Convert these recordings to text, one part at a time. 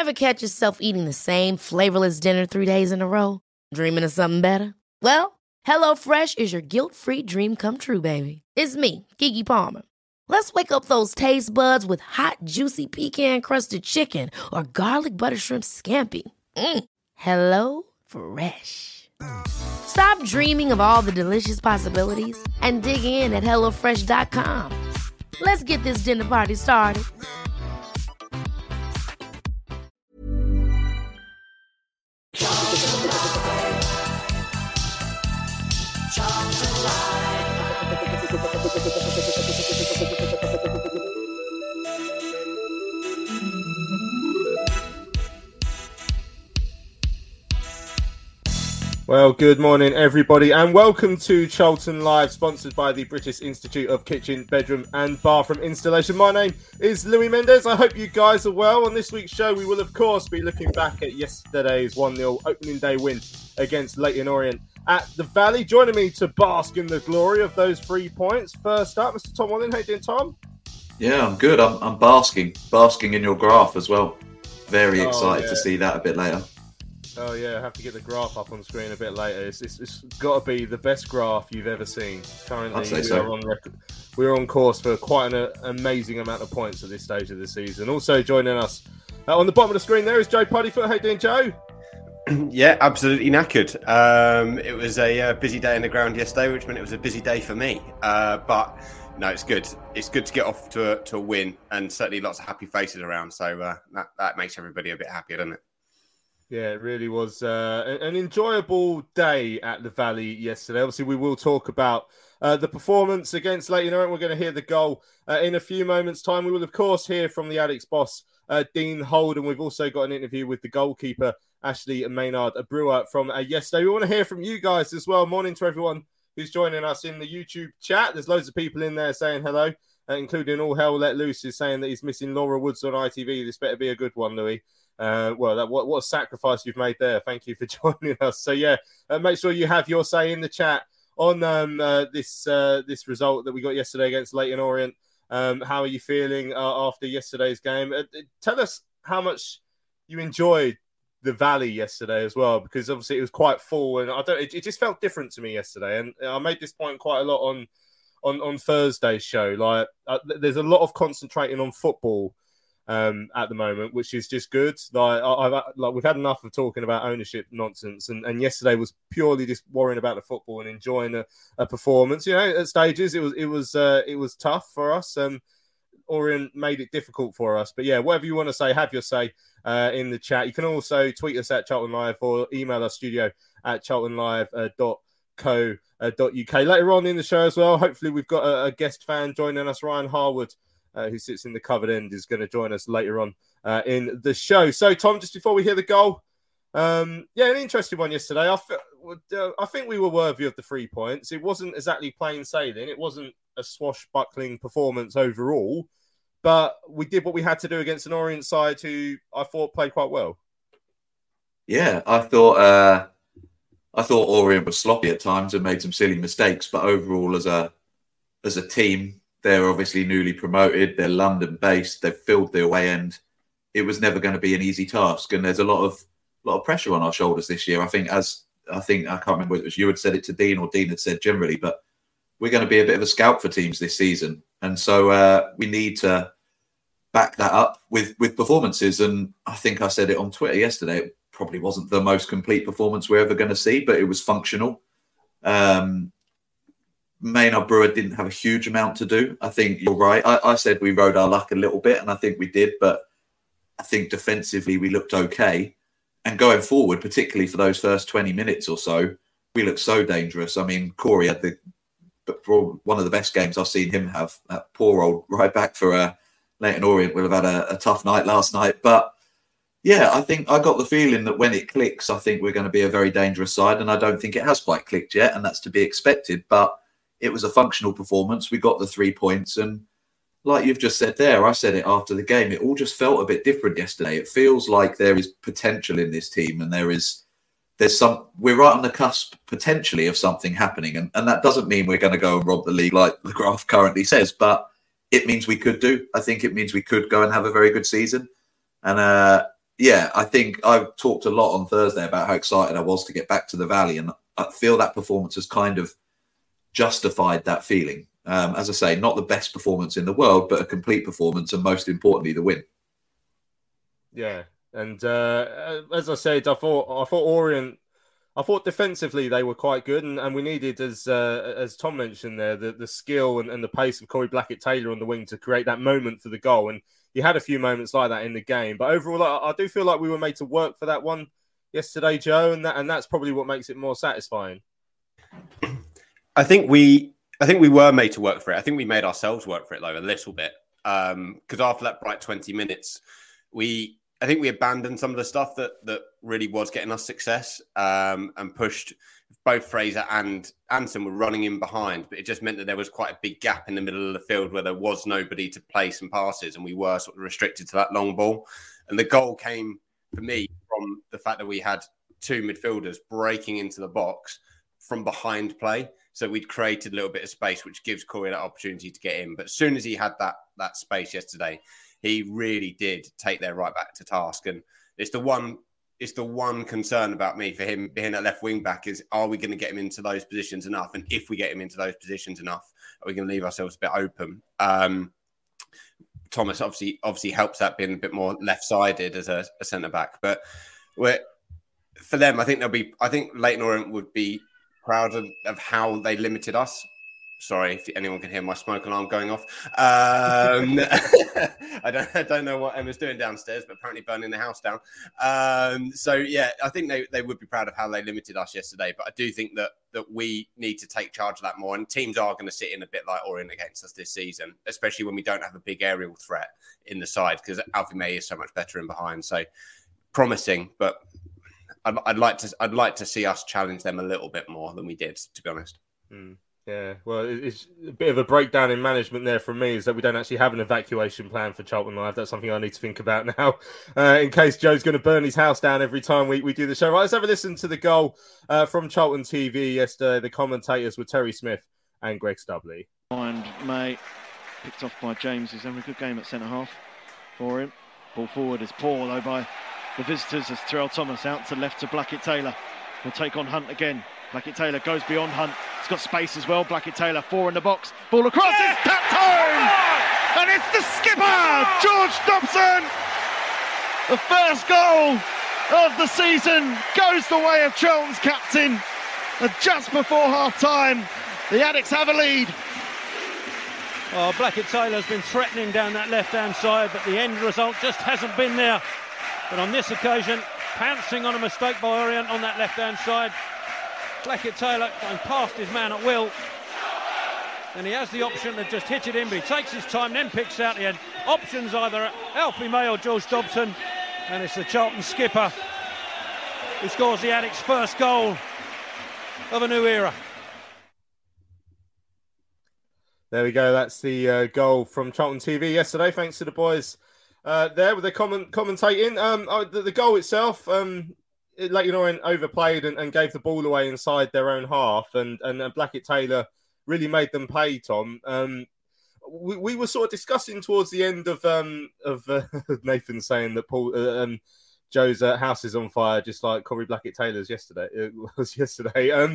Ever catch yourself eating the same flavorless dinner 3 days in a row? Dreaming of something better? Well, HelloFresh is your guilt-free dream come true, baby. It's me, Keke Palmer. Let's wake up those taste buds with hot, juicy pecan-crusted chicken or garlic butter shrimp scampi. Hello Fresh. Stop dreaming of all the delicious possibilities and dig in at HelloFresh.com. Let's get this dinner party started. Well, good morning, everybody, and welcome to Charlton Live, sponsored by the British Institute of Kitchen, Bedroom and Bathroom Installation. My name is Louis Mendes. I hope you guys are well. On this week's show, we will, of course, be looking back at yesterday's 1-0 opening day win against Leyton Orient at the Valley. Joining me to bask in the glory of those 3 points. First up, Mr. Tom Wallen. How you doing, Tom? Yeah, I'm good. I'm basking in your graph as well. Very excited to see that a bit later. Oh, yeah, I have to get the graph up on the screen a bit later. It's got to be the best graph you've ever seen. Currently, I'd say so. We're on course for quite an amazing amount of points at this stage of the season. Also joining us on the bottom of the screen there is Joe Puddyfoot. How you doing, Joe? Yeah, absolutely knackered. It was a busy day in the ground yesterday, which meant it was a busy day for me. But no, it's good. It's good to get off to a win, and certainly lots of happy faces around. So that makes everybody a bit happier, doesn't it? Yeah, it really was an enjoyable day at the Valley yesterday. Obviously, we will talk about the performance against Leyton Orient. We're going to hear the goal in a few moments' time. We will, of course, hear from the Addicks boss, Dean Holden. We've also got an interview with the goalkeeper, Ashley Maynard Brewer, from yesterday. We want to hear from you guys as well. Morning to everyone who's joining us in the YouTube chat. There's loads of people in there saying hello, including All Hell Let Loose, is saying that he's missing Laura Woods on ITV. This better be a good one, Louis. What a sacrifice you've made there. Thank you for joining us. So, yeah, make sure you have your say in the chat on this result that we got yesterday against Leyton Orient. How are you feeling after yesterday's game? Tell us how much you enjoyed the Valley yesterday as well, because obviously it was quite full, and it just felt different to me yesterday. And I made this point quite a lot on Thursday's show. Like, there's a lot of concentrating on football at the moment, which is just good. We've had enough of talking about ownership nonsense, and yesterday was purely just worrying about the football and enjoying a performance. You know, at stages it was tough for us. Orient made it difficult for us, but yeah, whatever you want to say, have your say in the chat. You can also tweet us at Charlton Live or email us studio@charltonlive.co.uk. Later on in the show as well, hopefully we've got a guest fan joining us. Ryan Harwood, who sits in the covered end, is going to join us later on in the show. So, Tom, just before we hear the goal, an interesting one yesterday. I think we were worthy of the 3 points. It wasn't exactly plain sailing. It wasn't a swashbuckling performance overall, but we did what we had to do against an Orient side who I thought played quite well. Yeah, I thought Orient was sloppy at times and made some silly mistakes, but overall, as a team, they're obviously newly promoted. They're London-based. They've filled the away end. It was never going to be an easy task, and there's a lot of pressure on our shoulders this year. I can't remember whether it was you had said it to Dean or Dean had said generally, but we're going to be a bit of a scout for teams this season, and so we need to back that up with performances. And I think I said it on Twitter yesterday. It probably wasn't the most complete performance we're ever going to see, but it was functional. Maynard Brewer didn't have a huge amount to do. I think you're right. I said we rode our luck a little bit, and I think we did, but I think defensively we looked okay. And going forward, particularly for those first 20 minutes or so, we looked so dangerous. I mean, Corey had one of the best games I've seen him have. That poor old right back for Leyton Orient will have had a tough night last night. But yeah, I think I got the feeling that when it clicks, I think we're going to be a very dangerous side. And I don't think it has quite clicked yet, and that's to be expected. But it was a functional performance. We got the 3 points. And like you've just said there, I said it after the game, it all just felt a bit different yesterday. It feels like there is potential in this team, and we're right on the cusp potentially of something happening. And that doesn't mean we're going to go and rob the league like the graph currently says, but it means we could do. I think it means we could go and have a very good season. And Yeah, I think I talked a lot on Thursday about how excited I was to get back to the Valley, and I feel that performance has kind of justified that feeling. As I say, not the best performance in the world, but a complete performance, and most importantly, the win. Yeah, and as I said, I thought Orient. I thought defensively they were quite good, and we needed, as Tom mentioned there, the skill and the pace of Corey Blackett-Taylor on the wing to create that moment for the goal. And he had a few moments like that in the game. But overall, I do feel like we were made to work for that one yesterday, Joe, and that's probably what makes it more satisfying. I think we were made to work for it. I think we made ourselves work for it, though, a little bit. Because after that bright 20 minutes, I think we abandoned some of the stuff that really was getting us success, and pushed. Both Fraser and Anson were running in behind, but it just meant that there was quite a big gap in the middle of the field where there was nobody to play some passes, and we were sort of restricted to that long ball. And the goal came, for me, from the fact that we had two midfielders breaking into the box from behind play. So we'd created a little bit of space, which gives Corey that opportunity to get in. But as soon as he had that space yesterday, he really did take their right back to task. And it's the one concern about me for him being at left wing back is, are we going to get him into those positions enough? And if we get him into those positions enough, are we going to leave ourselves a bit open? Thomas obviously helps that being a bit more left-sided as a centre back. But for them, I think Leyton Orient would be proud of how they limited us. Sorry if anyone can hear my smoke alarm going off. I don't know what Emma's doing downstairs, but apparently burning the house down. So yeah, I think they would be proud of how they limited us yesterday. But I do think that we need to take charge of that more. And teams are going to sit in a bit like Orient against us this season, especially when we don't have a big aerial threat in the side, because Alfie May is so much better in behind. So promising, but I'd like to see us challenge them a little bit more than we did, to be honest. Yeah, well, it's a bit of a breakdown in management there from me, is that we don't actually have an evacuation plan for Charlton Live. That's something I need to think about now, in case Joe's going to burn his house down every time we do the show. Right, let's have a listen to the goal from Charlton TV yesterday. The commentators were Terry Smith and Greg Stubley. And May, picked off by James, who's having a good game at centre-half for him. Ball forward is poor, though, by the visitors, as Terrell Thomas out to left to Blackett-Taylor. Will take on Hunt again. Blackett-Taylor goes beyond Hunt. He's got space as well. Blackett-Taylor, 4 in the box. Ball across, it's tapped home! And it's the skipper, George Dobson! The first goal of the season goes the way of Charlton's captain. And just before half-time, the Addicts have a lead. Oh, Blackett-Taylor's been threatening down that left-hand side, but the end result just hasn't been there. But on this occasion, pouncing on a mistake by Orient on that left-hand side. Blackett-Taylor going past his man at will. And he has the option to just hit it in, but he takes his time, then picks out the end. Options either Alfie May or George Dobson. And it's the Charlton skipper who scores the Addicts' first goal of a new era. There we go. That's the goal from Charlton TV yesterday. Thanks to the boys there with the commentating. The goal itself, Leyton Orient overplayed and gave the ball away inside their own half, and Blackett-Taylor really made them pay, Tom. We were sort of discussing towards the end of Nathan saying that Joe's house is on fire, just like Corey Blackett-Taylor's yesterday. It was yesterday.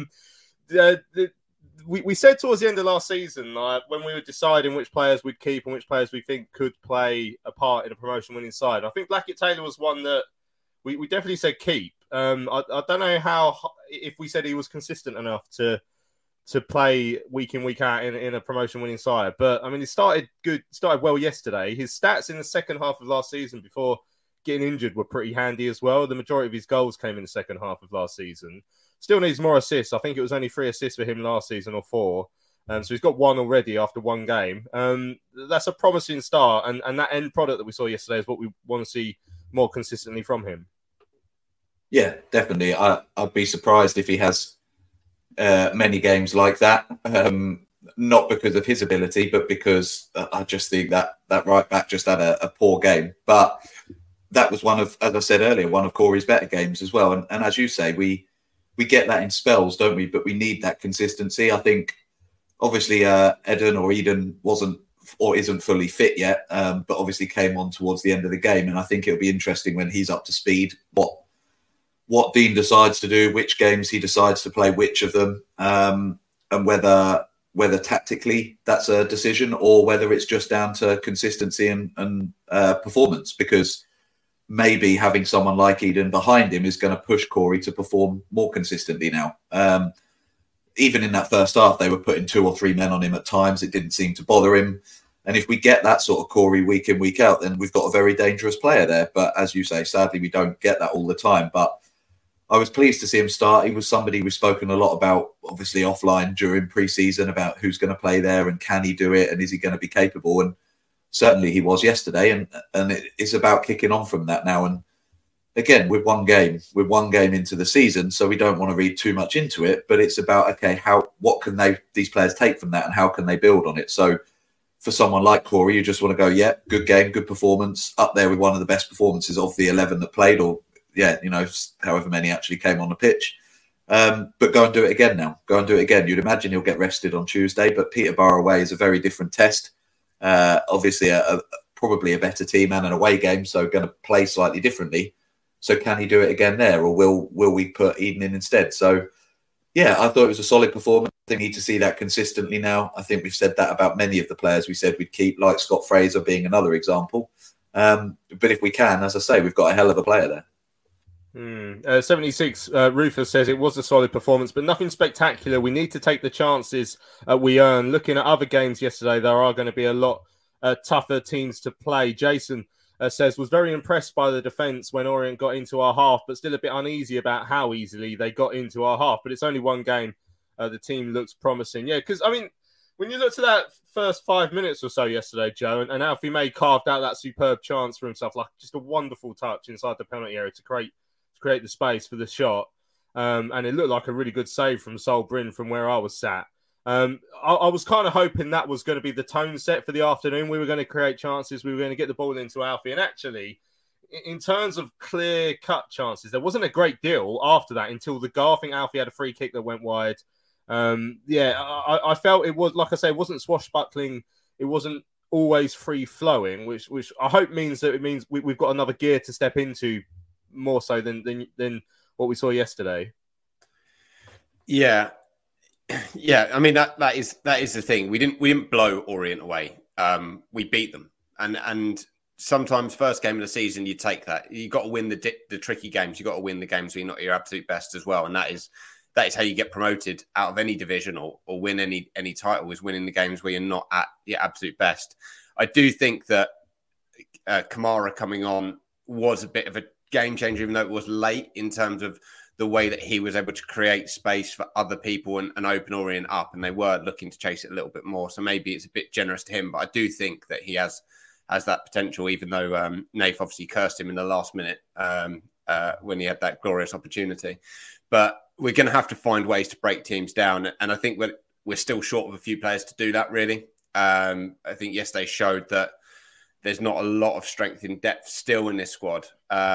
We said towards the end of last season, like, when we were deciding which players we'd keep and which players we think could play a part in a promotion-winning side, I think Blackett-Taylor was one that we definitely said keep. I don't know if we said he was consistent enough to play week in, week out in a promotion-winning side. But, I mean, he started well yesterday. His stats in the second half of last season before getting injured were pretty handy as well. The majority of his goals came in the second half of last season. Still needs more assists. I think it was only 3 assists for him last season, or 4. So he's got 1 already after 1 game. That's a promising start. And that end product that we saw yesterday is what we want to see more consistently from him. Yeah, definitely. I'd be surprised if he has many games like that. Not because of his ability, but because I just think that right back just had a poor game. But that was one of, as I said earlier, one of Corey's better games as well. And as you say, we get that in spells, don't we? But we need that consistency. I think, obviously, Eden wasn't or isn't fully fit yet, but obviously came on towards the end of the game. And I think it'll be interesting when he's up to speed what Dean decides to do, which games he decides to play, which of them, and whether tactically that's a decision or whether it's just down to consistency and performance. Because maybe having someone like Eden behind him is going to push Corey to perform more consistently now. Even in that first half, they were putting 2 or 3 men on him at times. It didn't seem to bother him. And if we get that sort of Corey week in, week out, then we've got a very dangerous player there. But as you say, sadly, we don't get that all the time. But I was pleased to see him start. He was somebody we've spoken a lot about, obviously offline during pre-season, about who's going to play there and can he do it and is he going to be capable? And certainly he was yesterday. And it's about kicking on from that now. And again, we're one game into the season, so we don't want to read too much into it. But it's about, okay, what can these players take from that and how can they build on it? So for someone like Corey, you just want to go, yeah, good game, good performance, up there with one of the best performances of the 11 that played, or however many actually came on the pitch. But go and do it again now. Go and do it again. You'd imagine he'll get rested on Tuesday, but Peterborough away is a very different test. Obviously, probably a better team and an away game, so going to play slightly differently. So can he do it again there, or will we put Eden in instead? So, yeah, I thought it was a solid performance. I think we need to see that consistently now. I think we've said that about many of the players we said we'd keep, like Scott Fraser being another example. But if we can, as I say, we've got a hell of a player there. 76 Rufus says it was a solid performance, but nothing spectacular. We need to take the chances we earn. Looking at other games yesterday, there are going to be a lot tougher teams to play. Jason says was very impressed by the defence when Orient got into our half, but still a bit uneasy about how easily they got into our half. But it's only one game. The team looks promising. Yeah, because, I mean, when you look to that first 5 minutes or so yesterday, Joe, and Alfie May carved out that superb chance for himself, like just a wonderful touch inside the penalty area to create the space for the shot. And it looked like a really good save from Sol Bryn from where I was sat. I was kind of hoping that was going to be the tone set for the afternoon. We were going to create chances. We were going to get the ball into Alfie. And actually, in terms of clear-cut chances, there wasn't a great deal after that until the goal. I think Alfie had a free kick that went wide. I felt it was, like I say, it wasn't swashbuckling. It wasn't always free-flowing, which I hope means that it means we've got another gear to step into more so than what we saw yesterday. Yeah. I mean that is the thing. We didn't blow Orient away. We beat them, and sometimes first game of the season you take that. You got to win the tricky games. You got to win the games where you're not your absolute best as well, and that is how you get promoted out of any division or win any title, is winning the games where you're not at your absolute best. I do think that Kamara coming on was a bit of a game changer, even though it was late in terms of the way that he was able to create space for other people and open Orient up, and they were looking to chase it a little bit more. So maybe it's a bit generous to him, but I do think that he has that potential, even though Nath obviously cursed him in the last minute when he had that glorious opportunity. But we're going to have to find ways to break teams down, and I think we're still short of a few players to do that, really. I think yesterday showed that there's not a lot of strength in depth still in this squad.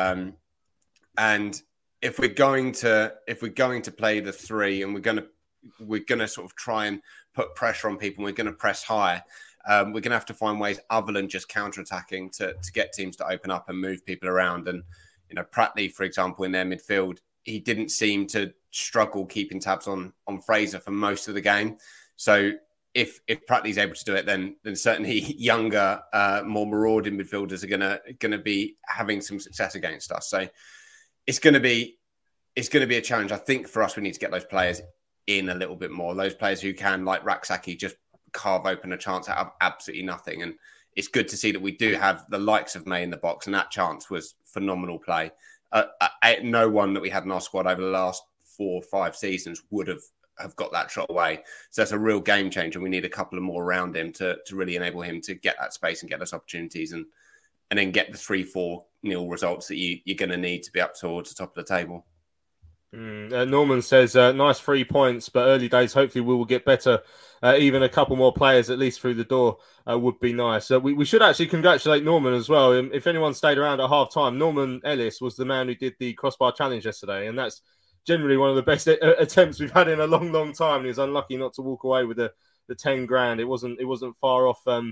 And if we're going to play the three, and we're gonna sort of try and put pressure on people, and we're gonna press high, we're gonna have to find ways other than just counter-attacking to get teams to open up and move people around. And Pratley, for example, in their midfield, he didn't seem to struggle keeping tabs on Fraser for most of the game. So if Pratley's able to do it, then certainly younger, more marauding midfielders are gonna be having some success against us. So it's gonna be a challenge. I think for us, we need to get those players in a little bit more. Those players who can, like Raksaki, just carve open a chance out of absolutely nothing. And it's good to see that we do have the likes of May in the box, and that chance was phenomenal play. No one that we had in our squad over the last 4 or 5 seasons would have got that shot away. So that's a real game changer. We need a couple of more around him to really enable him to get that space and get those opportunities and then get the 3-4 nil results that you're going to need to be up towards the top of the table. Norman says, nice 3 points, but early days, hopefully we will get better. Even a couple more players, at least through the door, would be nice. We should actually congratulate Norman as well. If anyone stayed around at half-time, Norman Ellis was the man who did the crossbar challenge yesterday, and that's generally one of the best attempts we've had in a long, long time. And he was unlucky not to walk away with the 10 grand. It wasn't far off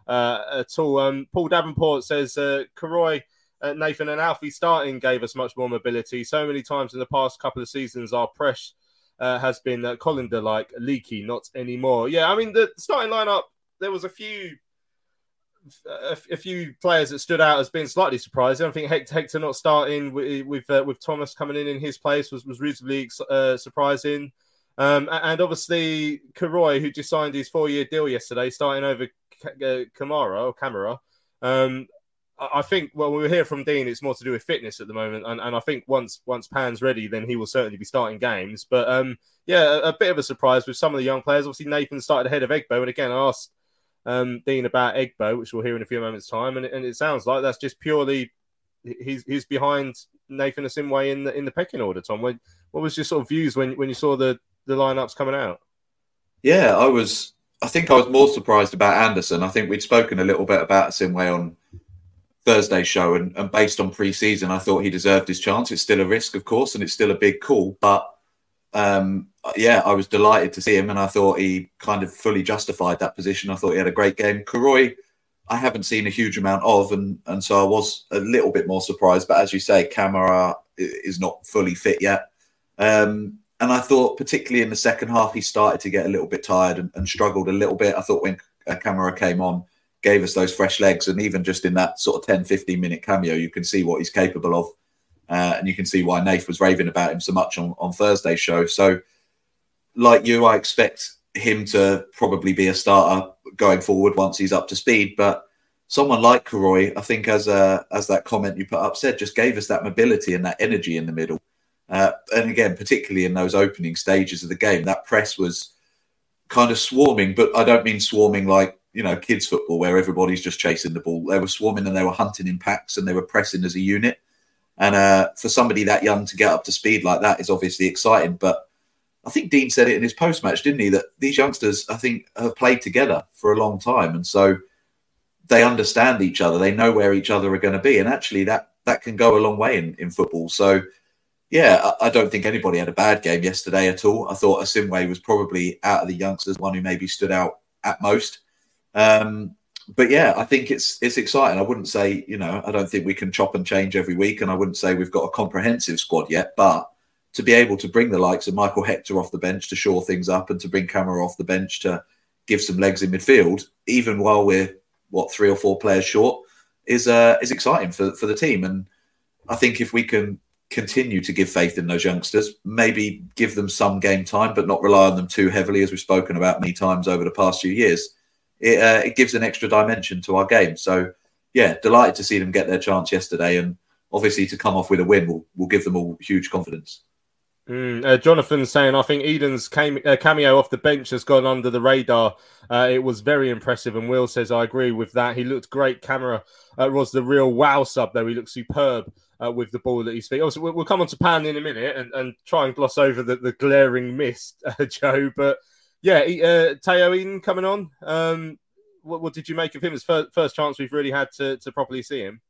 at all. Paul Davenport says, Karoy, Nathan and Alfie starting gave us much more mobility. So many times in the past couple of seasons, our press has been Colander-like, leaky, not anymore. Yeah, I mean, the starting lineup, there was a few players that stood out as being slightly surprising. I think Hector not starting with Thomas coming in his place was reasonably surprising. And obviously, Karoy, who just signed his 4-year deal yesterday, starting over Camara. I think, well, we hear from Dean, it's more to do with fitness at the moment. And I think once Pan's ready, then he will certainly be starting games. But a bit of a surprise with some of the young players. Obviously, Nathan started ahead of Egbo. And again, I asked Dean about Egbo, which we'll hear in a few moments' time. And it sounds like that's just purely he's behind Nathan Asimwe in the pecking order, Tom. What was your sort of views when you saw the lineups coming out? Yeah, I think I was more surprised about Anderson. I think we'd spoken a little bit about Asimwe on Thursday's show, and based on pre-season, I thought he deserved his chance. It's still a risk, of course, and it's still a big call. But I was delighted to see him, and I thought he kind of fully justified that position. I thought he had a great game. Karoy, I haven't seen a huge amount of, and so I was a little bit more surprised. But as you say, Camara is not fully fit yet. And I thought, particularly in the second half, he started to get a little bit tired and struggled a little bit. I thought when Camara came on, gave us those fresh legs, and even just in that sort of 10-15 minute cameo, you can see what he's capable of, and you can see why Nath was raving about him so much on Thursday's show. So like you, I expect him to probably be a starter going forward once he's up to speed. But someone like Karoy, I think as that comment you put up said, just gave us that mobility and that energy in the middle. And again, particularly in those opening stages of the game, that press was kind of swarming, but I don't mean swarming like, kids football where everybody's just chasing the ball. They were swarming and they were hunting in packs and they were pressing as a unit. And for somebody that young to get up to speed like that is obviously exciting. But I think Dean said it in his post-match, didn't he, that these youngsters, I think, have played together for a long time. And so they understand each other. They know where each other are going to be. And actually that can go a long way in football. So, yeah, I don't think anybody had a bad game yesterday at all. I thought Asimwe was probably out of the youngsters, one who maybe stood out at most. But yeah, I think it's exciting. I wouldn't say, I don't think we can chop and change every week, and I wouldn't say we've got a comprehensive squad yet, but to be able to bring the likes of Michael Hector off the bench to shore things up and to bring Camara off the bench to give some legs in midfield, even while we're 3 or 4 players short, is exciting for the team. And I think if we can continue to give faith in those youngsters, maybe give them some game time, but not rely on them too heavily, as we've spoken about many times over the past few years, it gives an extra dimension to our game. So, yeah, delighted to see them get their chance yesterday, and obviously to come off with a win will give them all huge confidence. Jonathan's saying, I think Eden's cameo off the bench has gone under the radar. It was very impressive, and Will says, I agree with that. He looked great. Camara was the real wow sub, though. He looked superb with the ball at his feet. Also, we'll come on to Pan in a minute and try and gloss over the glaring mist, Joe. But yeah, Teo Eden coming on. What did you make of him? His first chance we've really had to properly see him.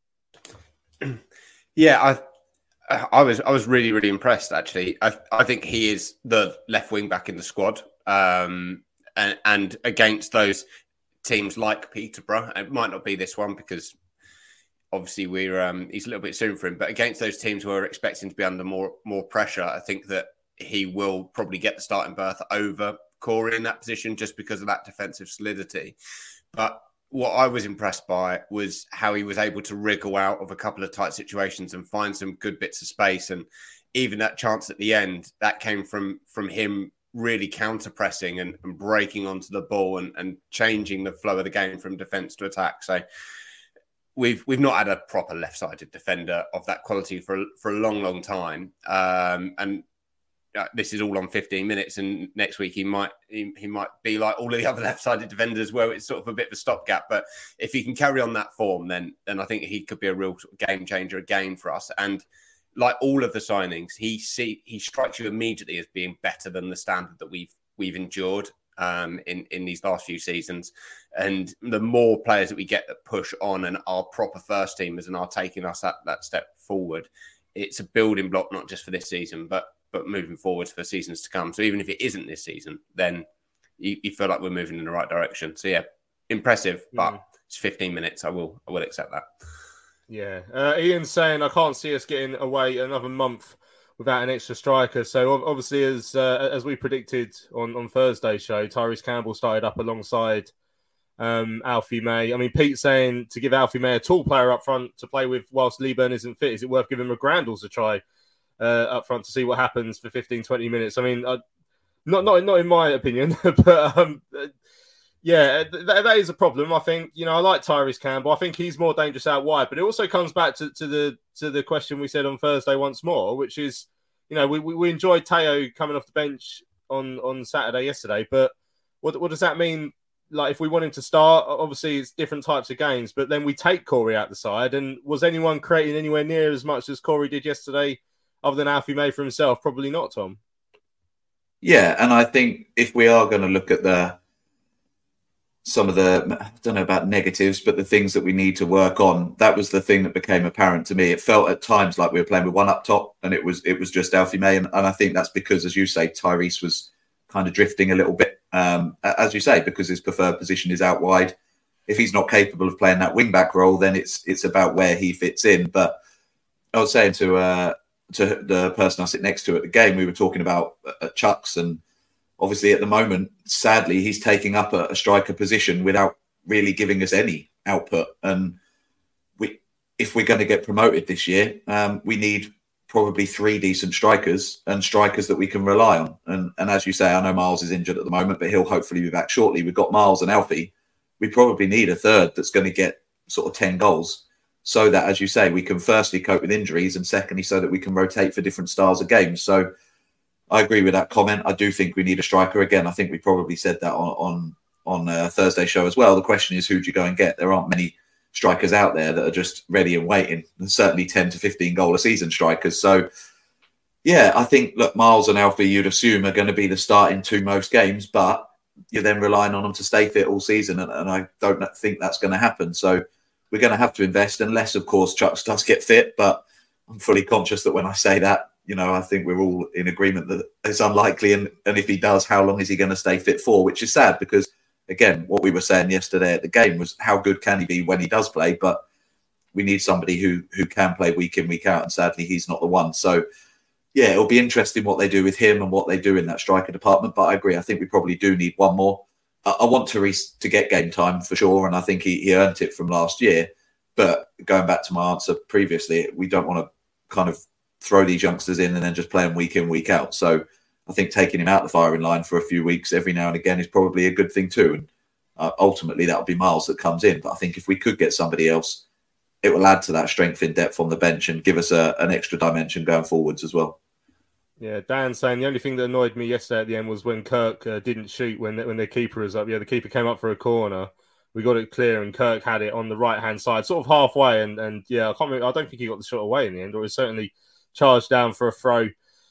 Yeah, I was really, really impressed, actually. I think he is the left wing back in the squad. And against those teams like Peterborough, it might not be this one because obviously he's a little bit soon for him, but against those teams who are expecting to be under more pressure, I think that he will probably get the starting berth over Corey in that position just because of that defensive solidity. But what I was impressed by was how he was able to wriggle out of a couple of tight situations and find some good bits of space. And even that chance at the end, that came from him really counter-pressing and breaking onto the ball and changing the flow of the game from defence to attack. So we've not had a proper left-sided defender of that quality for a long, long time. And this is all on 15 minutes, and next week he might be like all of the other left-sided defenders where it's sort of a bit of a stopgap. But if he can carry on that form, then I think he could be a real sort of game changer again for us. And like all of the signings, he strikes you immediately as being better than the standard that we've endured in these last few seasons. And the more players that we get that push on and are proper first teamers and are taking us that step forward, it's a building block not just for this season, but moving forward for seasons to come. So even if it isn't this season, then you feel like we're moving in the right direction. So yeah, impressive, but it's 15 minutes. I will accept that. Yeah. Ian's saying, I can't see us getting away another month without an extra striker. So obviously, as we predicted on Thursday's show, Tyrese Campbell started up alongside Alfie May. I mean, Pete's saying to give Alfie May a tall player up front to play with whilst Leeburn isn't fit. Is it worth giving McGrandles a try up front to see what happens for 15, 20 minutes? I mean, not in my opinion, but yeah, that is a problem. I think, I like Tyrese Campbell. I think he's more dangerous out wide, but it also comes back to the question we said on Thursday once more, which is, we enjoyed Teo coming off the bench on Saturday yesterday, but what does that mean? Like, if we want him to start, obviously it's different types of games, but then we take Corey out the side. And was anyone creating anywhere near as much as Corey did yesterday, other than Alfie May for himself? Probably not, Tom. Yeah, and I think if we are going to look at some of the, I don't know about negatives, but the things that we need to work on, that was the thing that became apparent to me. It felt at times like we were playing with one up top, and it was just Alfie May. And I think that's because, as you say, Tyrese was kind of drifting a little bit. As you say, because his preferred position is out wide. If he's not capable of playing that wing back role, then it's about where he fits in. But I was saying to the person I sit next to at the game, we were talking about Chuks, and obviously at the moment, sadly, he's taking up a striker position without really giving us any output. And if we're going to get promoted this year, we need probably 3 decent strikers and strikers that we can rely on. And as you say, I know Miles is injured at the moment, but he'll hopefully be back shortly. We've got Miles and Alfie. We probably need a third that's going to get sort of 10 goals so that, as you say, we can firstly cope with injuries and secondly, so that we can rotate for different styles of games. So I agree with that comment. I do think we need a striker. Again, I think we probably said that on Thursday's show as well. The question is, who do you go and get? There aren't many strikers out there that are just ready and waiting, and certainly 10 to 15 goal a season strikers. So yeah, I think, look, Miles and Alfie, you'd assume, are going to be the starting 2 most games, but you're then relying on them to stay fit all season. And I don't think that's going to happen. So we're going to have to invest, unless, of course, Chuks does get fit. But I'm fully conscious that when I say that, I think we're all in agreement that it's unlikely. And if he does, how long is he going to stay fit for? Which is sad, because again, what we were saying yesterday at the game was how good can he be when he does play, but we need somebody who can play week in, week out, and sadly he's not the one. So yeah, it'll be interesting what they do with him and what they do in that striker department, but I agree, I think we probably do need one more. I want Tyrese to get game time for sure, and I think he earned it from last year, but going back to my answer previously, we don't want to kind of throw these youngsters in and then just play them week in, week out. So I think taking him out the firing line for a few weeks every now and again is probably a good thing too. And ultimately, that'll be Miles that comes in. But I think if we could get somebody else, it will add to that strength in depth on the bench and give us an extra dimension going forwards as well. Yeah, Dan saying the only thing that annoyed me yesterday at the end was when Kirk didn't shoot when their keeper was up. Yeah, the keeper came up for a corner. We got it clear, and Kirk had it on the right-hand side, sort of halfway. And yeah, I don't think he got the shot away in the end, or was certainly charged down for a throw.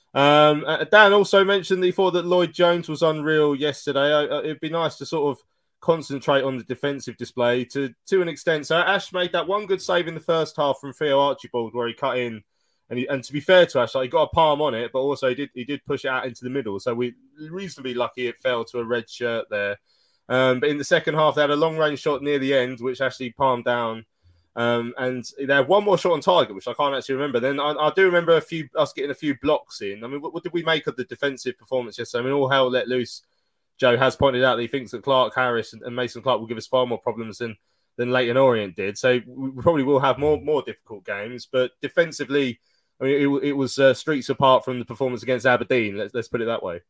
Dan also mentioned that he thought that Lloyd Jones was unreal yesterday. It'd be nice to sort of concentrate on the defensive display to an extent. So Ash made that one good save in the first half from Theo Archibald where he cut in. And to be fair to Ash, he got a palm on it, but also he did push it out into the middle. So we reasonably lucky it fell to a red shirt there. But in the second half, they had a long-range shot near the end, which actually palmed down. And they had one more shot on target, which I can't actually remember. Then I do remember us getting a few blocks in. I mean, what did we make of the defensive performance yesterday? I mean, all hell let loose. Joe has pointed out that he thinks that Clark Harris and Mason Clark will give us far more problems than Leyton Orient did. So we probably will have more difficult games. But defensively, I mean, it was streets apart from the performance against Aberdeen. Let's put it that way.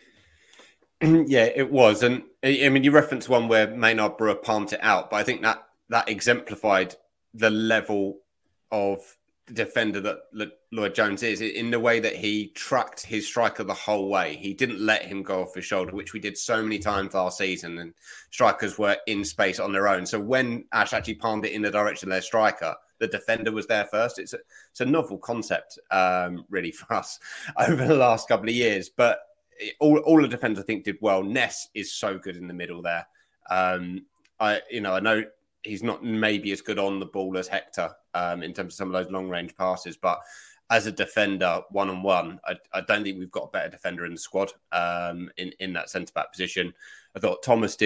Yeah, it was. And I mean, you referenced one where Maynard Brewer palmed it out, but I think that exemplified the level of defender that Lloyd Jones is, in the way that he tracked his striker the whole way. He didn't let him go off his shoulder, which we did so many times last season, and strikers were in space on their own. So when Ash actually palmed it in the direction of their striker, the defender was there first. It's a novel concept, really, for us over the last couple of years. But all the defenders, I think, did well. Ness is so good in the middle there. I know he's not maybe as good on the ball as Hector in terms of some of those long-range passes, but as a defender, one-on-one, I don't think we've got a better defender in the squad in that centre-back position. I thought Thomas did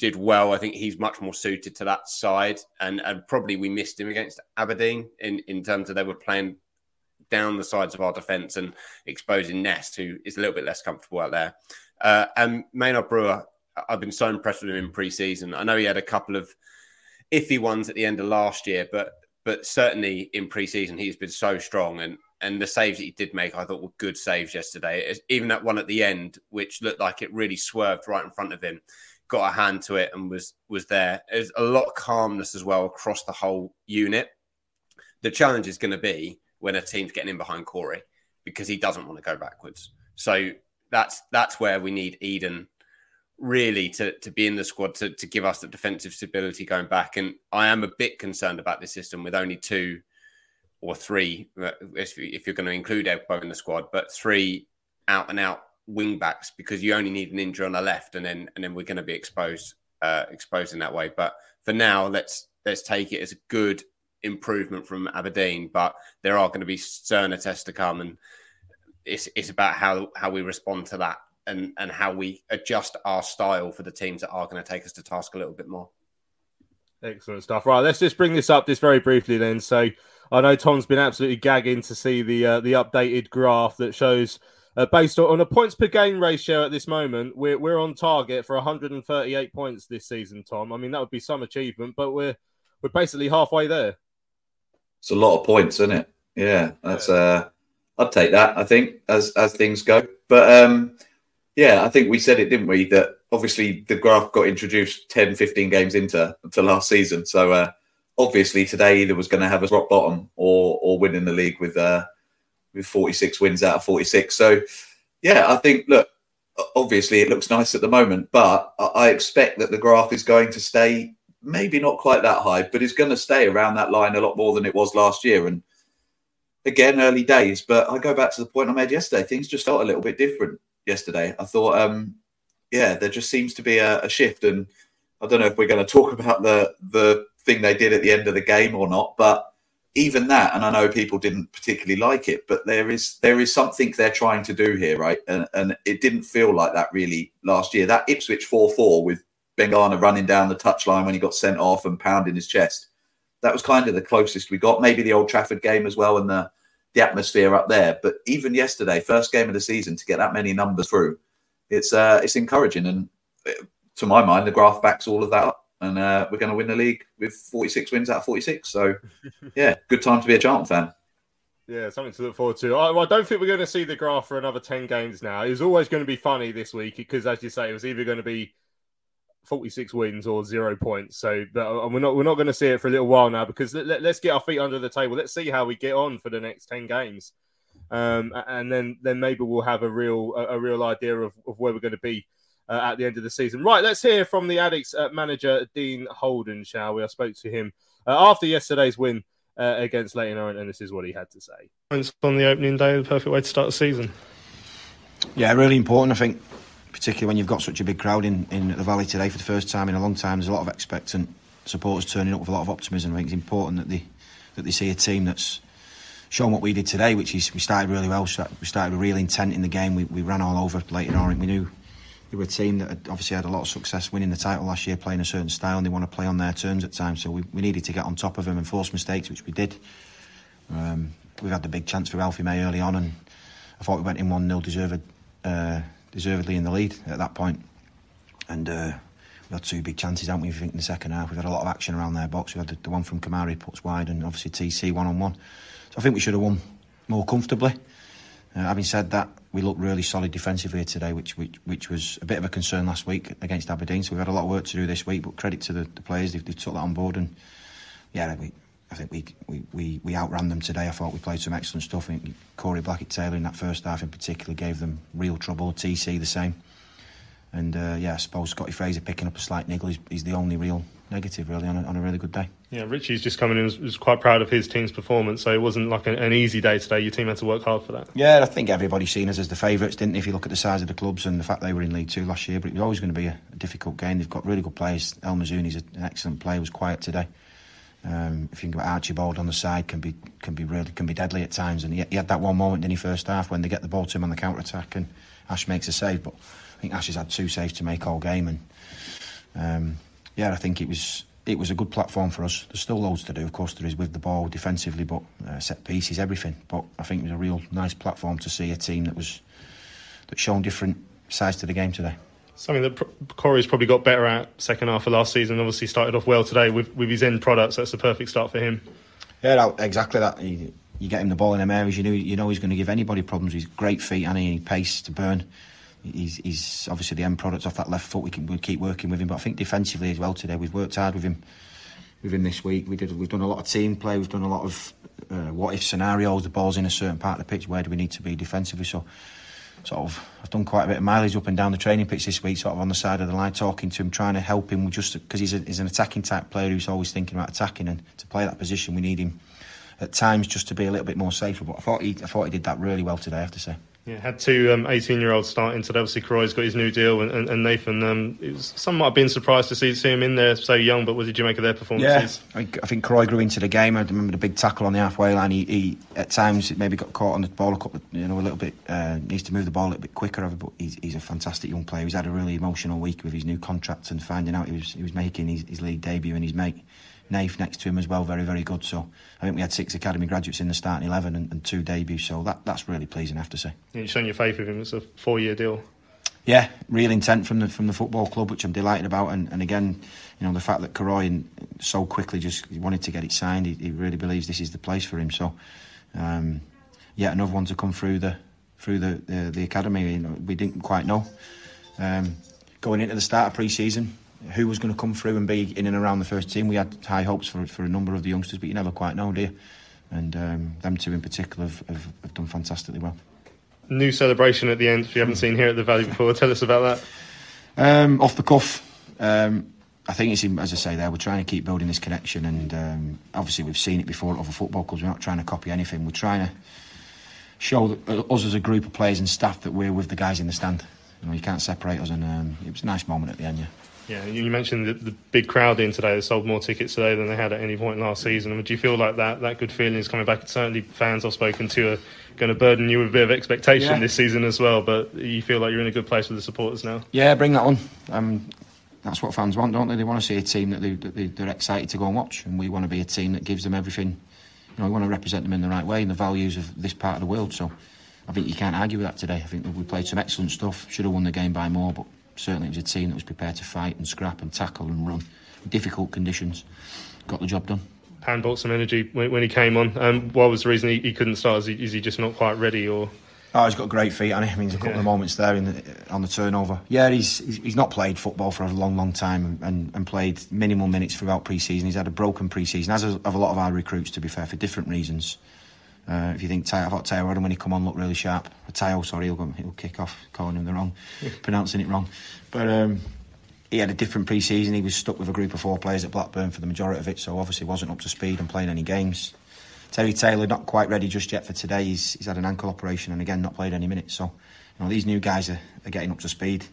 did well. I think he's much more suited to that side, and probably we missed him against Aberdeen in terms of they were playing down the sides of our defence and exposing Nest, who is a little bit less comfortable out there. And Maynard Brewer, I've been so impressed with him in pre-season. I know he had a couple of iffy ones at the end of last year, but certainly in pre-season he's been so strong, and the saves that he did make I thought were good saves yesterday. Even that one at the end, which looked like it really swerved right in front of him, got a hand to it and was there. There's a lot of calmness as well across the whole unit. The challenge is going to be when a team's getting in behind Corey, because he doesn't want to go backwards. So that's where we need Eden really to be in the squad to give us the defensive stability going back. And I am a bit concerned about this system with only 2 or 3, if you're going to include Egbo in the squad, but 3 out and out wing backs, because you only need an injury on the left, and then we're going to be exposed in that way. But for now, let's take it as a good improvement from Aberdeen, but there are going to be sterner tests to come, and it's about how we respond to that and how we adjust our style for the teams that are going to take us to task a little bit more. Excellent stuff. Right, let's just bring this up just very briefly then. So I know Tom's been absolutely gagging to see the updated graph that shows based on a points per game ratio at this moment, we're on target for 138 points this season, Tom. I mean, that would be some achievement, but we're basically halfway there. It's a lot of points, isn't it? Yeah, that's I'd take that, I think, as things go. But I think we said it, didn't we? That obviously the graph got introduced 10, 15 games into last season. So obviously today either was going to have us rock bottom or winning the league with 46 wins out of 46. So I think, look, obviously it looks nice at the moment, but I expect that the graph is going to stay maybe not quite that high, but it's going to stay around that line a lot more than it was last year. And again, early days, but I go back to the point I made yesterday. Things just felt a little bit different yesterday. I thought, there just seems to be a shift. And I don't know if we're going to talk about the thing they did at the end of the game or not, but even that, and I know people didn't particularly like it, but there is something they're trying to do here, right? And it didn't feel like that really last year. That Ipswich 4-4 with Bengana running down the touchline when he got sent off and pounding his chest, that was kind of the closest we got. Maybe the Old Trafford game as well, and the atmosphere up there. But even yesterday, first game of the season, to get that many numbers through, it's encouraging. And to my mind, the graph backs all of that up. And we're going to win the league with 46 wins out of 46. So, good time to be a Charlton fan. Yeah, something to look forward to. I don't think we're going to see the graph for another 10 games now. It was always going to be funny this week because, as you say, it was either going to be 46 wins or 0 points. So we're not going to see it for a little while now, because let's get our feet under the table. Let's see how we get on for the next 10 games. And then maybe we'll have a real idea of where we're going to be at the end of the season. Right, let's hear from the Addicks manager, Dean Holden, shall we? I spoke to him after yesterday's win against Leyton Orient, and this is what he had to say. Points on the opening day, the perfect way to start the season. Yeah, really important, I think, particularly when you've got such a big crowd in the Valley today for the first time in a long time. There's a lot of expectant supporters turning up with a lot of optimism. I think it's important that they see a team that's shown what we did today, which is we started really well. We started with real intent in the game. We ran all over Leyton Orient. We knew they were a team that had obviously had a lot of success winning the title last year, playing a certain style, and they want to play on their terms at times. So we needed to get on top of them and force mistakes, which we did. We had the big chance for Alfie May early on, and I thought we went in 1-0 deservedly in the lead at that point. And we had 2 big chances, haven't we, I think, in the second half. We've had a lot of action around their box. We had the one from Kamari puts wide, and obviously TC 1-on-1. So I think we should have won more comfortably. Having said that, we looked really solid defensively today, which was a bit of a concern last week against Aberdeen. So we've had a lot of work to do this week, but credit to the players, they've took that on board. And I think we outran them today. I thought we played some excellent stuff. I think Corey Blackett-Taylor in that first half in particular gave them real trouble. TC the same. And I suppose Scotty Fraser picking up a slight niggle is the only real negative really on a really good day. Yeah, Richie's just coming in, was quite proud of his team's performance, so it wasn't like an easy day today. Your team had to work hard for that. Yeah, I think everybody's seen us as the favourites, didn't they, if you look at the size of the clubs and the fact they were in League 2 last year, but it was always going to be a difficult game. They've got really good players. El Mazouni's an excellent player, was quiet today. If you think about Archibald on the side, can be deadly at times, and he had that one moment in the first half when they get the ball to him on the counter-attack and Ash makes a save, but I think Ash has had 2 saves to make all game, and I think it was a good platform for us. There's still loads to do, of course there is, with the ball defensively, but set pieces, everything. But I think it was a real nice platform to see a team that's shown different sides to the game today. Something that Corey's probably got better at second half of last season. Obviously started off well today with his end products. That's the perfect start for him. Yeah, exactly that. You get him the ball in them areas, you know he's going to give anybody problems. He's great feet and he pace to burn. He's obviously the end product off that left foot. We'll keep working with him, but I think defensively as well today we've worked hard with him this week. We've done a lot of team play. We've done a lot of what if scenarios. The ball's in a certain part of the pitch. Where do we need to be defensively? So I've done quite a bit of mileage up and down the training pitch this week, sort of on the side of the line, talking to him, trying to help him, just because he's an attacking type player who's always thinking about attacking, and to play that position we need him at times just to be a little bit more safer. But I thought he did that really well today, I have to say. Yeah, had two 18-year-olds starting today. Obviously, Karoi's got his new deal, and Nathan. Some might have been surprised to see him in there so young, but what did you make of their performances? Yeah, I think Karoi grew into the game. I remember the big tackle on the halfway line. He at times maybe got caught on the ball a little bit. Needs to move the ball a little bit quicker. But he's a fantastic young player. He's had a really emotional week with his new contract and finding out he was making his league debut, and his mate Nath next to him as well, very, very good. So I think we had 6 academy graduates in the starting 11 and 2 debuts, so that's really pleasing, I have to say. Yeah, you're showing your faith with him. It's a 4-year deal. Yeah, real intent from the football club, which I'm delighted about, and again, the fact that Karoi so quickly just wanted to get it signed, he really believes this is the place for him. So another one to come through the academy. We didn't quite know going into the start of pre-season who was going to come through and be in and around the first team. We had high hopes for a number of the youngsters, but you never quite know, do you? And them two in particular have done fantastically well. New celebration at the end, if you haven't seen here at the Valley before. Tell us about that. Off the cuff. I think it's, as I say there, we're trying to keep building this connection, and obviously we've seen it before at other football clubs. We're not trying to copy anything. We're trying to show that us as a group of players and staff that we're with the guys in the stand. You can't separate us, and it was a nice moment at the end, yeah. Yeah, you mentioned the big crowd in today. They sold more tickets today than they had at any point last season. And do you feel like that good feeling is coming back? Certainly fans I've spoken to are going to burden you with a bit of expectation this season as well, but you feel like you're in a good place with the supporters now? Yeah, bring that on. That's what fans want, don't they? They want to see a team that they're excited to go and watch, and we want to be a team that gives them everything. We want to represent them in the right way and the values of this part of the world. So I think you can't argue with that today. I think we played some excellent stuff. Should have won the game by more, but certainly it was a team that was prepared to fight and scrap and tackle and run in difficult conditions. Got the job done. Pan brought some energy when he came on. What was the reason he couldn't start? Is he just not quite ready, or? Oh, he's got great feet, and there's a couple of moments there on the turnover. Yeah, he's not played football for a long time and played minimal minutes throughout pre-season. He's had a broken pre-season, as have a lot of our recruits, to be fair, for different reasons. If you think I thought Tayo Rodham, when he come on, looked really sharp. He'll kick off, calling him the wrong, pronouncing it wrong. But he had a different pre-season. He was stuck with a group of 4 players at Blackburn for the majority of it, so obviously wasn't up to speed and playing any games. Terry Taylor, not quite ready just yet for today. He's had an ankle operation and again not played any minutes. So these new guys are getting up to speed.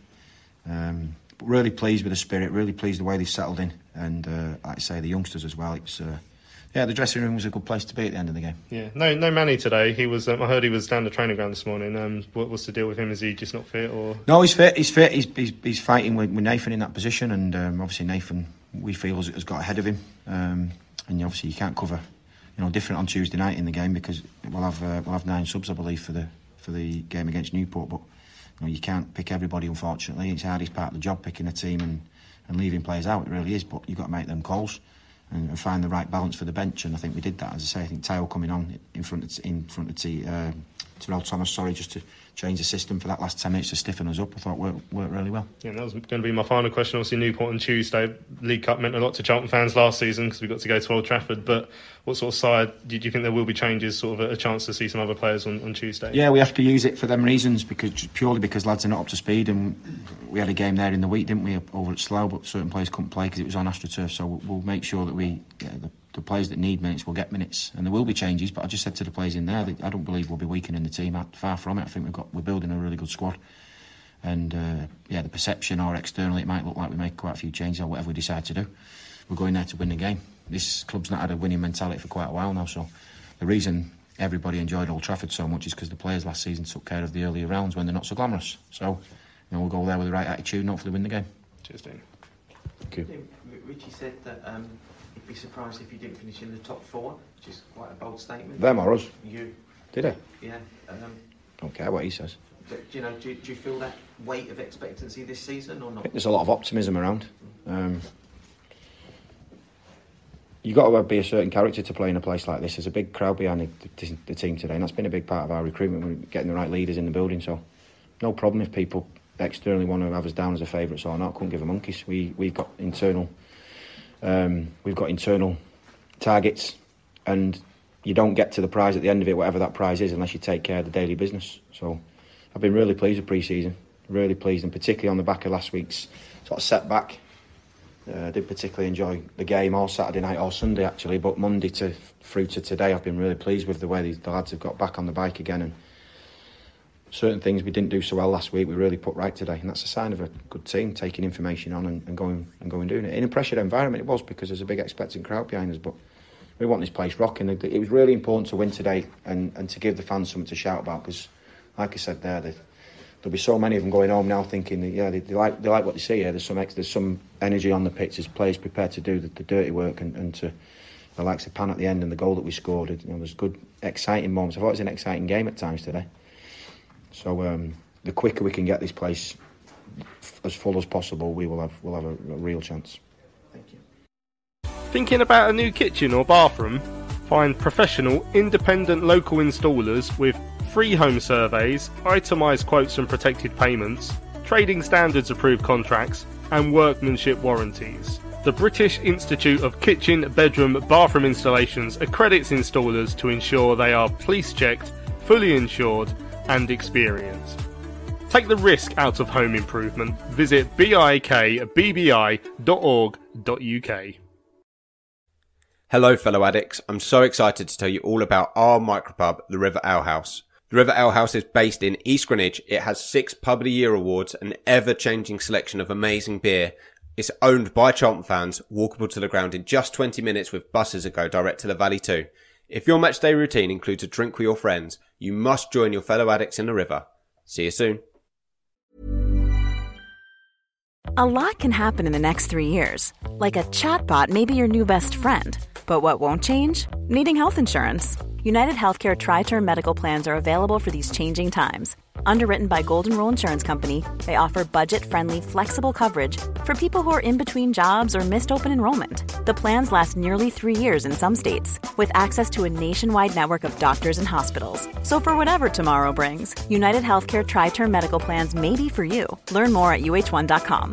But really pleased with the spirit, really pleased the way they've settled in, and like I say, the youngsters as well. It's the dressing room was a good place to be at the end of the game. Yeah, no Manny today. He was. I heard he was down the training ground this morning. What's the deal with him? Is he just not fit, or? No, he's fit. He's fit. He's fighting with Nathan in that position, and obviously Nathan, we feel, has got ahead of him. And obviously you can't cover, different on Tuesday night in the game, because we'll have 9 subs, I believe, for the game against Newport. But you can't pick everybody, unfortunately. It's the hardest part of the job, picking a team and leaving players out. It really is. But you've got to make them calls and find the right balance for the bench, and I think we did that. As I say, I think Tayo coming on in front of Terrell Thomas, just to change the system for that last 10 minutes to stiffen us up, I thought worked really well. Yeah, that was going to be my final question. Obviously, Newport on Tuesday. League Cup meant a lot to Charlton fans last season because we got to go to Old Trafford. But what sort of side do you think there will be changes, sort of a chance to see some other players on Tuesday? Yeah, we have to use it for them reasons, purely because lads are not up to speed, and we had a game there in the week, didn't we, over at Slough, but certain players couldn't play because it was on AstroTurf. So we'll make sure that the players that need minutes will get minutes, and there will be changes. But I just said to the players in there that I don't believe we'll be weakening the team. Far from it. I think we're building a really good squad, and the perception or externally it might look like we make quite a few changes or whatever we decide to do. We're going there to win the game. This club's not had a winning mentality for quite a while now, so the reason everybody enjoyed Old Trafford so much is because the players last season took care of the earlier rounds when they're not so glamorous. So we'll go there with the right attitude and hopefully win the game. Cheers, Dean. Thank you. Richie said that he'd be surprised if you didn't finish in the top 4, which is quite a bold statement. Them or us? You. Did he? Yeah. Don't care what he says. Do you feel that weight of expectancy this season or not? I think there's a lot of optimism around. You've got to be a certain character to play in a place like this. There's a big crowd behind the team today, and that's been a big part of our recruitment. We're getting the right leaders in the building, so no problem if people externally want to have us down as a favourites or not. Couldn't give a monkeys. We've got internal targets, and you don't get to the prize at the end of it, whatever that prize is, unless you take care of the daily business. So I've been really pleased with pre-season, really pleased, and particularly on the back of last week's sort of setback. I did particularly enjoy the game all Saturday night, all Sunday actually, but Monday through to today I've been really pleased with the way the lads have got back on the bike again, and certain things we didn't do so well last week we really put right today, and that's a sign of a good team taking information on and going doing it. In a pressured environment it was, because there's a big expectant crowd behind us, but we want this place rocking. It was really important to win today and to give the fans something to shout about, because like I said there'll be so many of them going home now thinking that they like what they see here. There's some energy on the pitch. There's players prepared to do the dirty work and to the likes of Pan at the end and the goal that we scored. There's good, exciting moments. I thought it was an exciting game at times today. So the quicker we can get this place as full as possible, we'll have a real chance. Thank you. Thinking about a new kitchen or bathroom? Find professional, independent local installers with free home surveys, itemised quotes and protected payments, trading standards approved contracts, and workmanship warranties. The British Institute of Kitchen, Bedroom, Bathroom Installations accredits installers to ensure they are police checked, fully insured, and experienced. Take the risk out of home improvement. Visit bikbbi.org.uk. Hello, fellow addicts. I'm so excited to tell you all about our micropub, the River Ale House. The River Ale House is based in East Greenwich. It has 6 Pub of the Year awards, an ever-changing selection of amazing beer. It's owned by Charlton fans, walkable to the ground in just 20 minutes with buses that go direct to the Valley too. If your matchday routine includes a drink with your friends, you must join your fellow addicts in the River. See you soon. A lot can happen in the next 3 years. Like a chatbot may be your new best friend. But what won't change? Needing health insurance. United Healthcare Tri-Term Medical Plans are available for these changing times. Underwritten by Golden Rule Insurance Company, they offer budget-friendly, flexible coverage for people who are in between jobs or missed open enrollment. The plans last nearly 3 years in some states, with access to a nationwide network of doctors and hospitals. So for whatever tomorrow brings, United Healthcare Tri-Term Medical Plans may be for you. Learn more at uh1.com.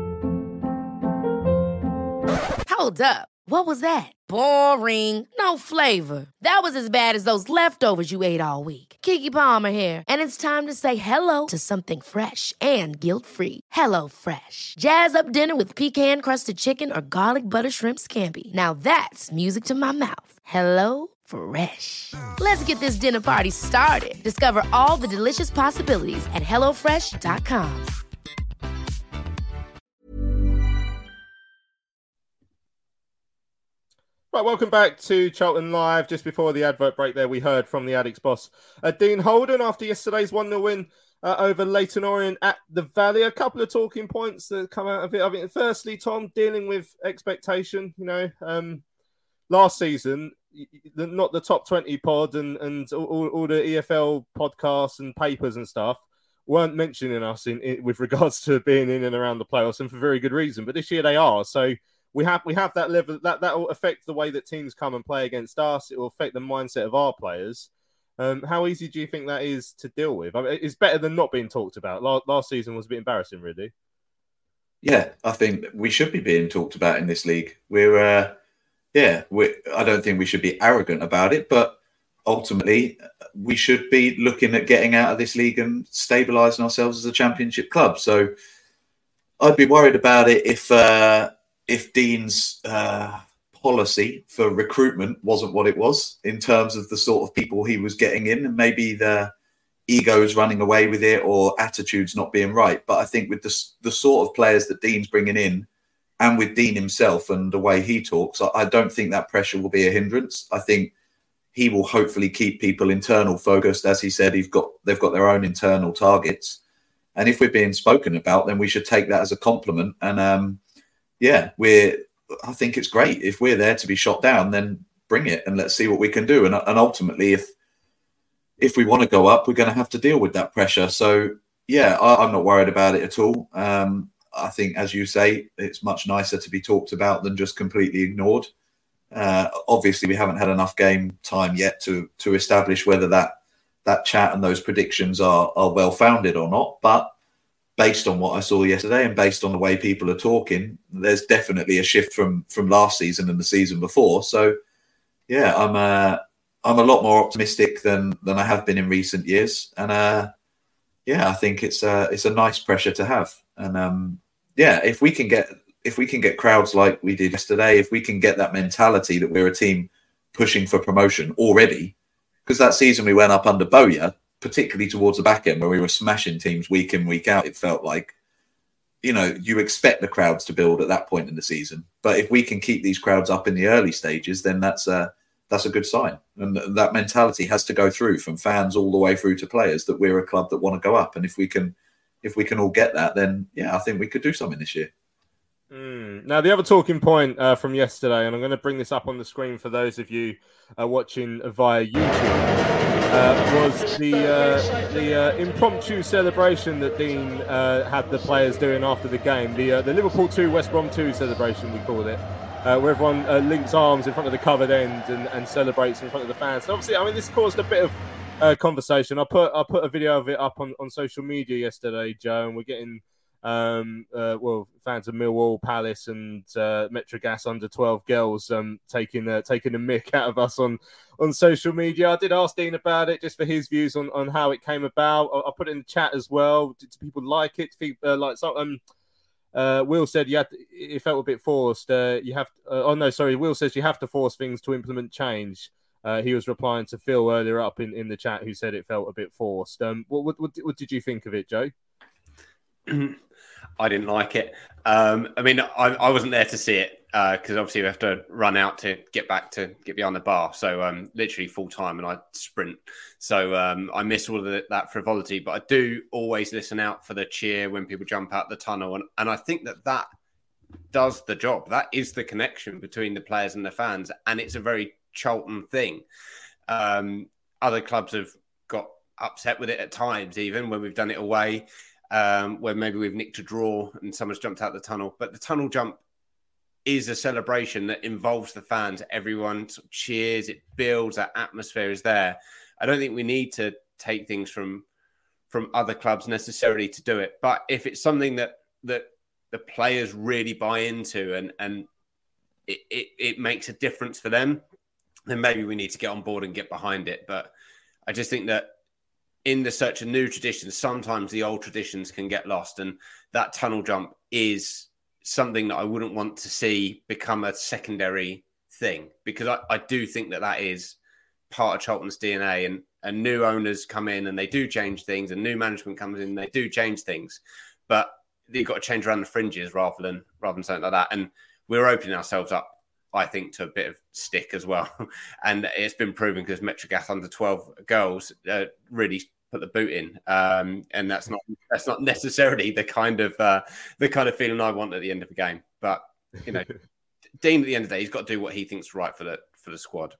Hold up. What was that? Boring. No flavor. That was as bad as those leftovers you ate all week. Keke Palmer here, and it's time to say hello to something fresh and guilt-free. Hello Fresh. Jazz up dinner with pecan-crusted chicken or garlic butter shrimp scampi. Now that's music to my mouth. Hello Fresh. Let's get this dinner party started. Discover all the delicious possibilities at hellofresh.com. Right, welcome back to Charlton Live. Just before the advert break there, we heard from the Addicts boss, Dean Holden, after yesterday's 1-0 win over Leyton Orient at the Valley. A couple of talking points that come out of it. I mean, firstly, Tom, dealing with expectation, last season, not the top 20 pod and all the EFL podcasts and papers and stuff weren't mentioning us in with regards to being in and around the playoffs, and for very good reason. But this year they are. So we have that level that will affect the way that teams come and play against us. It will affect the mindset of our players. How easy do you think that is to deal with? I mean, it's better than not being talked about. Last season was a bit embarrassing, really. Yeah, I think we should be being talked about in this league. I don't think we should be arrogant about it, but ultimately we should be looking at getting out of this league and stabilising ourselves as a championship club. So I'd be worried about it if Dean's policy for recruitment wasn't what it was in terms of the sort of people he was getting in, and maybe the ego's running away with it or attitudes not being right. But I think with the sort of players that Dean's bringing in, and with Dean himself and the way he talks, I don't think that pressure will be a hindrance. I think he will hopefully keep people internal focused. As he said, they've got their own internal targets. And if we're being spoken about, then we should take that as a compliment. And I think it's great. If we're there to be shot down, then bring it and let's see what we can do. And ultimately, if we want to go up, we're going to have to deal with that pressure. So, yeah, I'm not worried about it at all. I think, as you say, it's much nicer to be talked about than just completely ignored. Obviously, we haven't had enough game time yet to establish whether that chat and those predictions are well-founded or not. But based on what I saw yesterday and based on the way people are talking, there's definitely a shift from last season and the season before. So, yeah, I'm a lot more optimistic than I have been in recent years. And, I think it's a nice pressure to have. And, if we can get crowds like we did yesterday, if we can get that mentality that we're a team pushing for promotion already, because that season we went up under Bowyer, particularly towards the back end where we were smashing teams week in, week out, it felt like, you expect the crowds to build at that point in the season. But if we can keep these crowds up in the early stages, then that's a good sign. And that mentality has to go through from fans all the way through to players that we're a club that want to go up. And if we can all get that, then, I think we could do something this year. Now, the other talking point from yesterday, and I'm going to bring this up on the screen for those of you watching via YouTube, was the impromptu celebration that Dean had the players doing after the game. The Liverpool 2, West Brom 2 celebration, we called it, where everyone links arms in front of the covered end and celebrates in front of the fans. So obviously, this caused a bit of conversation. I put a video of it up on social media yesterday, Joe, and we're getting fans of Millwall, Palace, and Metrogas under 12 girls taking a mick out of us on social media. I did ask Dean about it just for his views on how it came about. I put it in the chat as well. Did people like it? Will said it felt a bit forced. Will says you have to force things to implement change. He was replying to Phil earlier up in the chat, who said it felt a bit forced. What did you think of it, Joe? I didn't like it. I wasn't there to see it because obviously we have to run out to get behind the bar. So literally full time, and I sprint. So I miss all of that frivolity. But I do always listen out for the cheer when people jump out the tunnel, and I think that does the job. That is the connection between the players and the fans, and it's a very Charlton thing. Other clubs have got upset with it at times, even when we've done it away. Where maybe we've nicked a draw and someone's jumped out the tunnel. But the tunnel jump is a celebration that involves the fans. Everyone sort of cheers, it builds, that atmosphere is there. I don't think we need to take things from other clubs necessarily to do it. But if it's something that the players really buy into and it makes a difference for them, then maybe we need to get on board and get behind it. But I just think that in the search of new traditions, sometimes the old traditions can get lost. And that tunnel jump is something that I wouldn't want to see become a secondary thing, because I do think that is part of Charlton's DNA. And new owners come in and they do change things, and new management comes in and they do change things. But you've got to change around the fringes rather than something like that. And we're opening ourselves up, I think, to a bit of stick as well. And it's been proven because Metrogas under 12 girls really put the boot in. And that's not necessarily the kind of feeling I want at the end of a game. But, Dean, at the end of the day, he's got to do what he thinks is right for the squad.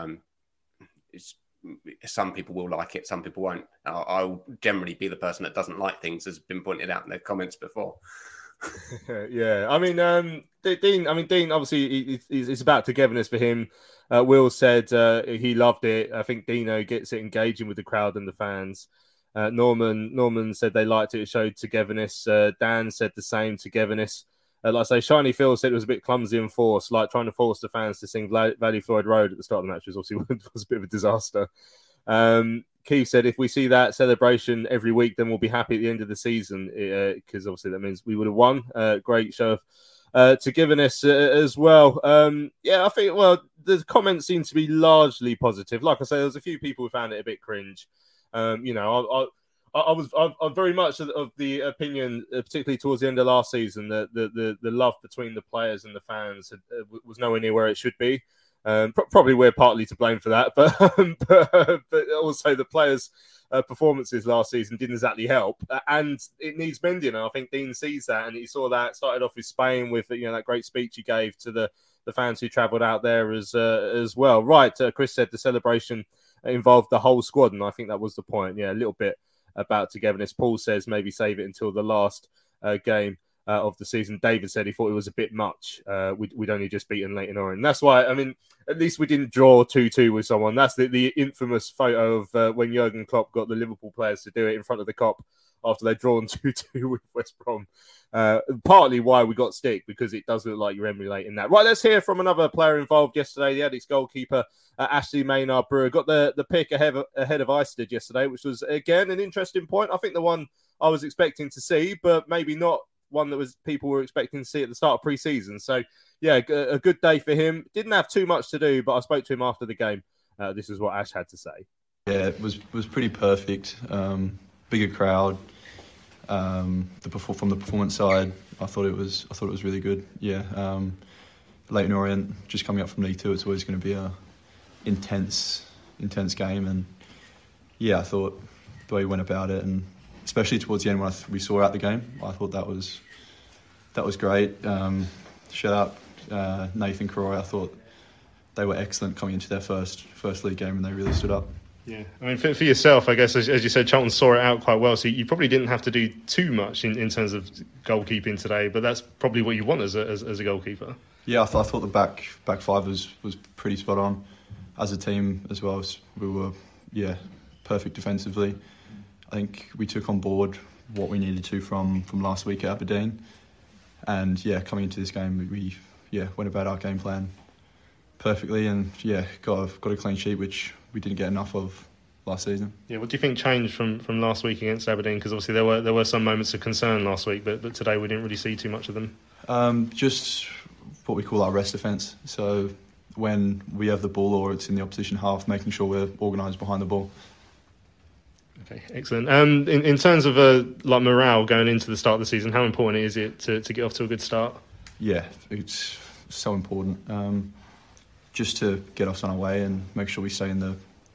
Some people will like it, some people won't. I'll generally be the person that doesn't like things, as has been pointed out in their comments before. Yeah, Dean. Obviously, it's about togetherness for him. Will said he loved it. I think Dino gets it engaging with the crowd and the fans. Norman said they liked it. It showed togetherness. Dan said the same, togetherness. Like I say, Shiny Phil said it was a bit clumsy and forced, like trying to force the fans to sing Valley Floyd Road at the start of the match, was obviously was a bit of a disaster. Keith said, if we see that celebration every week, then we'll be happy at the end of the season, because obviously that means we would have won. Great show of togetherness as well. I think, the comments seem to be largely positive. Like I say, there was a few people who found it a bit cringe. I was very much of the opinion, particularly towards the end of last season, that the love between the players and the fans was nowhere near where it should be. Probably we're partly to blame for that, but also the players' performances last season didn't exactly help, and it needs mending. And I think Dean sees that, and he saw that. Started off with Spain with that great speech he gave to the fans who travelled out there as well. Right, Chris said the celebration involved the whole squad, and I think that was the point. Yeah, a little bit about togetherness. Paul says maybe save it until the last game of the season. David said he thought it was a bit much. We'd only just beaten Leyton Orient. That's why, I mean, at least we didn't draw 2-2 with someone. That's the infamous photo of when Jurgen Klopp got the Liverpool players to do it in front of the Kop after they'd drawn 2-2 with West Brom. Partly why we got stick, because it does look like you're emulating that. Right, let's hear from another player involved yesterday, the Addicks goalkeeper, Ashley Maynard-Brewer. Got the pick ahead of Isted yesterday, which was, again, an interesting point. I think the one I was expecting to see, but maybe not one that people were expecting to see at the start of pre-season. So, yeah, a good day for him. Didn't have too much to do, but I spoke to him after the game. This is what Ash had to say. Yeah, it was pretty perfect. Bigger crowd. From the performance side, I thought it was really good. Yeah, Leyton Orient just coming up from League Two, it's always going to be a intense game, and yeah, I thought the way we went about it, and especially towards the end when we saw out the game, I thought that was great. Shout out Nathan Croy. I thought they were excellent coming into their first league game, and they really stood up. Yeah, I mean, for yourself, I guess, as you said, Charlton saw it out quite well, so you probably didn't have to do too much in terms of goalkeeping today, but that's probably what you want as a goalkeeper. Yeah, I thought the back five was pretty spot on. As a team as well, we were, perfect defensively. I think we took on board what we needed to from last week at Aberdeen, and coming into this game, we went about our game plan perfectly, and got a clean sheet, which we didn't get enough of last season. Yeah, what do you think changed from last week against Aberdeen? Because obviously there were some moments of concern last week, but today we didn't really see too much of them. Just what we call our rest defence. So when we have the ball or it's in the opposition half, making sure we're organised behind the ball. Okay, excellent. In terms of morale going into the start of the season, how important is it to get off to a good start? Yeah, it's so important. Just to get us on our way and make sure we stay in the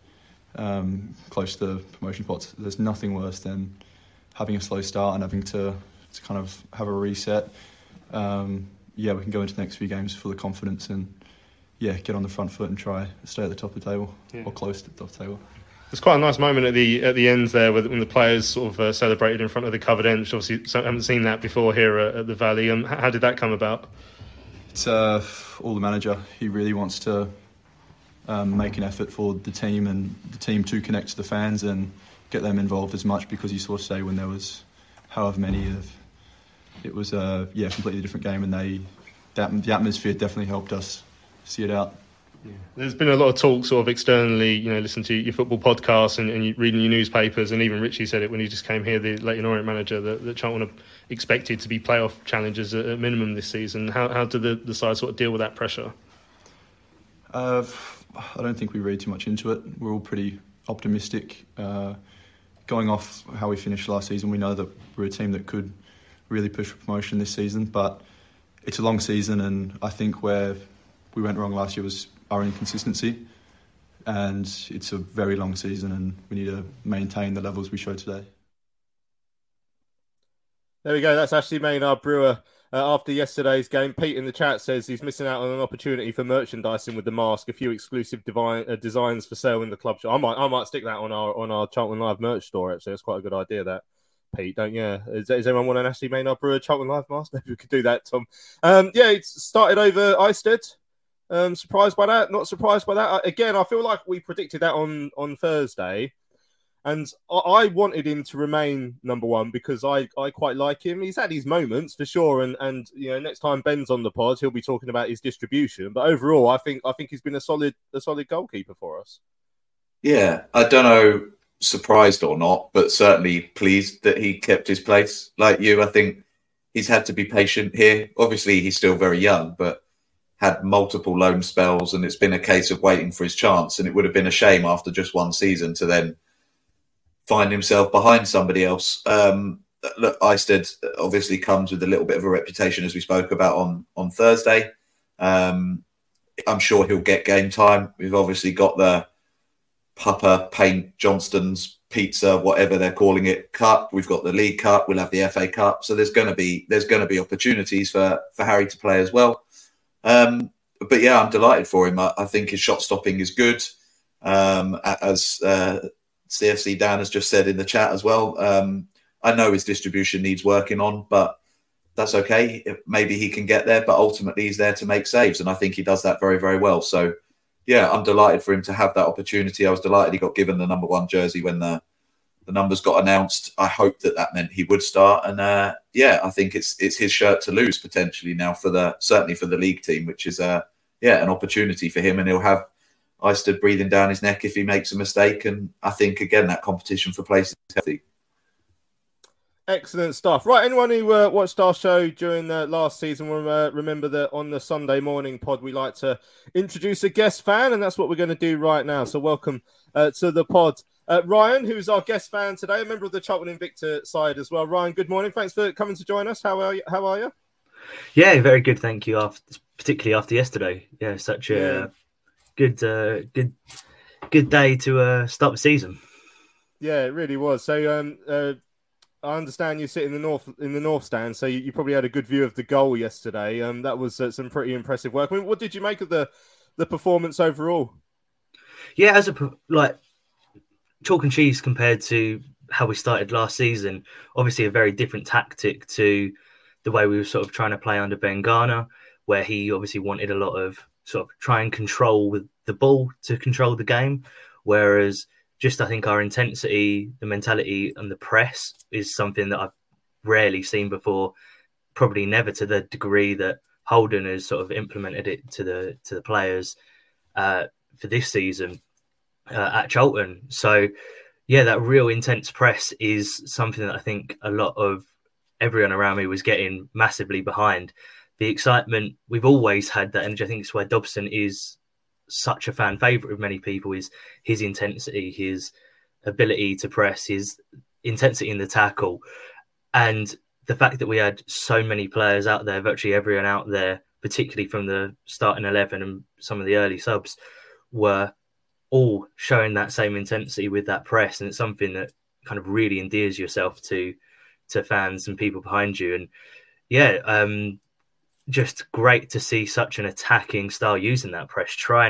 close to the promotion spots. There's nothing worse than having a slow start and having to kind of have a reset. We can go into the next few games full of confidence and get on the front foot and try to stay at the top of the table or close to the top of the table. There's quite a nice moment at the end there when the players sort of celebrated in front of the covered bench. Obviously, I haven't seen that before here at the Valley. How did that come about? It's all the manager. He really wants to make an effort for the team and the team to connect to the fans and get them involved as much, because you saw today when there was however many of, it was a completely different game, and the atmosphere definitely helped us see it out. Yeah. There's been a lot of talk sort of externally, listen to your football podcasts and reading your newspapers, and even Richie said it when he just came here, the Leyton Orient manager, that Charlton are expected to be playoff challengers at minimum this season. How did the side sort of deal with that pressure? I don't think we read too much into it. We're all pretty optimistic. Going off how we finished last season, we know that we're a team that could really push for promotion this season, but it's a long season, and I think where we went wrong last year was our inconsistency, and it's a very long season, and we need to maintain the levels we showed today. There we go. That's Ashley Maynard-Brewer after yesterday's game. Pete in the chat says he's missing out on an opportunity for merchandising with the mask. A few exclusive designs for sale in the club shop. I might stick that on our Charlton Live merch store. Actually, that's quite a good idea. That, Pete, don't you? Does anyone want an Ashley Maynard-Brewer Charlton Live mask? Maybe we could do that, Tom. It's started over Isted. Surprised by that? Not surprised by that? Again, I feel like we predicted that on Thursday. And I wanted him to remain number one because I quite like him. He's had his moments for sure, and next time Ben's on the pod, he'll be talking about his distribution. But overall, I think he's been a solid goalkeeper for us. Yeah, I don't know, surprised or not, but certainly pleased that he kept his place. Like you, I think he's had to be patient here. Obviously, he's still very young, but had multiple loan spells, and it's been a case of waiting for his chance. And it would have been a shame after just one season to then find himself behind somebody else. Look, Isted obviously comes with a little bit of a reputation, as we spoke about on Thursday. I'm sure he'll get game time. We've obviously got the Pupper, Paint, Johnston's Pizza, whatever they're calling it, Cup. We've got the League Cup. We'll have the FA Cup. So there's going to be opportunities for Harry to play as well. But yeah, I'm delighted for him. I think his shot stopping is good. As CFC Dan has just said in the chat as well. I know his distribution needs working on, but that's okay. Maybe he can get there, but ultimately he's there to make saves. And I think he does that very, very well. So yeah, I'm delighted for him to have that opportunity. I was delighted he got given the number 1 jersey when the numbers got announced. I hoped that meant he would start. And yeah, I think it's his shirt to lose potentially now certainly for the league team, which is an opportunity for him. And he'll have Eisted breathing down his neck if he makes a mistake. And I think, again, that competition for place is healthy. Excellent stuff. Right, anyone who watched our show during the last season will remember that on the Sunday morning pod, we like to introduce a guest fan, and that's what we're going to do right now. So welcome to the pod. Ryan, who's our guest fan today, a member of the Charlton Invicta side as well. Ryan, good morning. Thanks for coming to join us. How are you? Yeah, very good. Thank you. Particularly after yesterday. Yeah, such a good day to start the season. Yeah, it really was. So I understand you sit in the north stand, so you probably had a good view of the goal yesterday. That was some pretty impressive work. I mean, what did you make of the performance overall? Yeah, as chalk and cheese compared to how we started last season. Obviously, a very different tactic to the way we were sort of trying to play under Ben Garner, where he obviously wanted a lot of sort of try and control with the ball to control the game, whereas just I think our intensity, the mentality and the press is something that I've rarely seen before, probably never to the degree that Holden has sort of implemented it to the players for this season at Charlton. So, yeah, that real intense press is something that I think a lot of everyone around me was getting massively behind. The excitement, we've always had that energy. I think it's why Dobson is such a fan favourite of many people, is his intensity, his ability to press, his intensity in the tackle. And the fact that we had so many players out there, virtually everyone out there, particularly from the starting 11 and some of the early subs, were all showing that same intensity with that press. And it's something that kind of really endears yourself to fans and people behind you. And yeah, just great to see such an attacking style using that press, trying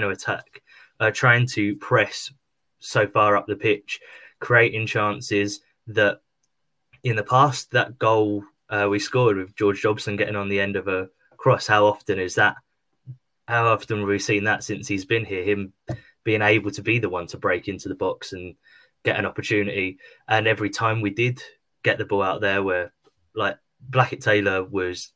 to press so far up the pitch, creating chances that in the past, that goal we scored with George Dobson getting on the end of a cross, how often have we seen that since he's been here, him being able to be the one to break into the box and get an opportunity. And every time we did get the ball out there, where like Blackett-Taylor was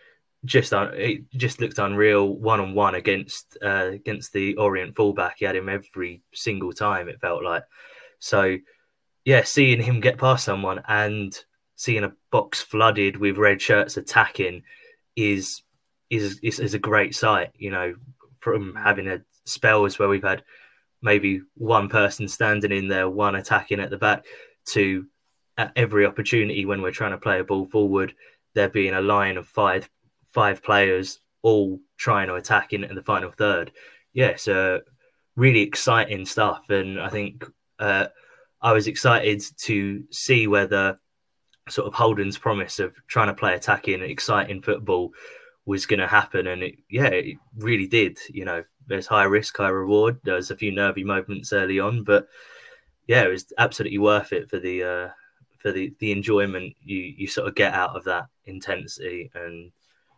it just looked unreal one-on-one against the Orient fullback. He had him every single time, it felt like. So yeah, seeing him get past someone and seeing a box flooded with red shirts attacking is a great sight, you know, from having a spells where we've had maybe one person standing in there, one attacking at the back, to at every opportunity when we're trying to play a ball forward, there being a line of five players all trying to attack in the final third. Yeah, so really exciting stuff. And I think I was excited to see whether sort of Holden's promise of trying to play attacking, exciting football was going to happen. And it really did. You know, there's high risk, high reward. There was a few nervy moments early on, but yeah, it was absolutely worth it for the enjoyment you sort of get out of that intensity and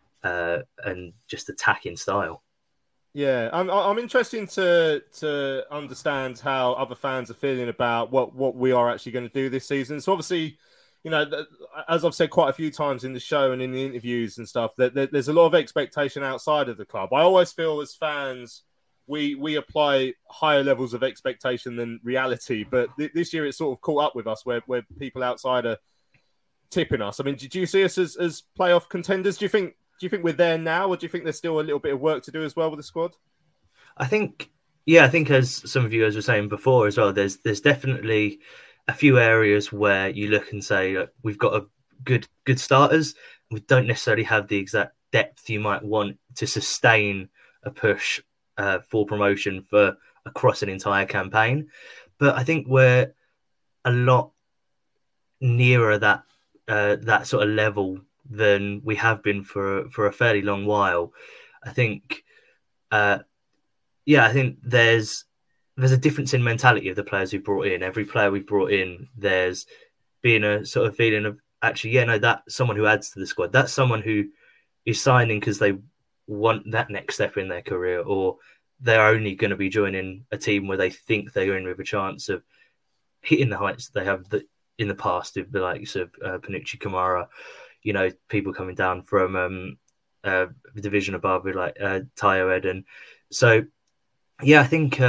just attacking style. Yeah, I'm interested to understand how other fans are feeling about what we are actually going to do this season. So obviously, you know, as I've said quite a few times in the show and in the interviews and stuff, that there's a lot of expectation outside of the club. I always feel as fans, we apply higher levels of expectation than reality. But this year it's sort of caught up with us where people outside are tipping us. I mean, did you see us as playoff contenders? Do you think we're there now, or do you think there's still a little bit of work to do as well with the squad? I think as some of you guys were saying before as well, there's definitely a few areas where you look and say, we've got a good starters. We don't necessarily have the exact depth you might want to sustain a push for promotion for across an entire campaign. But I think we're a lot nearer that sort of level than we have been for a fairly long while. I think, I think there's a difference in mentality of the players we've brought in. Every player we've brought in, there's been a sort of feeling of actually, that's someone who adds to the squad. That's someone who is signing because they want that next step in their career, or they're only going to be joining a team where they think they're in with a chance of hitting the heights that they have in the past with the likes of Panucci, Kamara, people coming down from the division above with like Tayo Eden. So, I think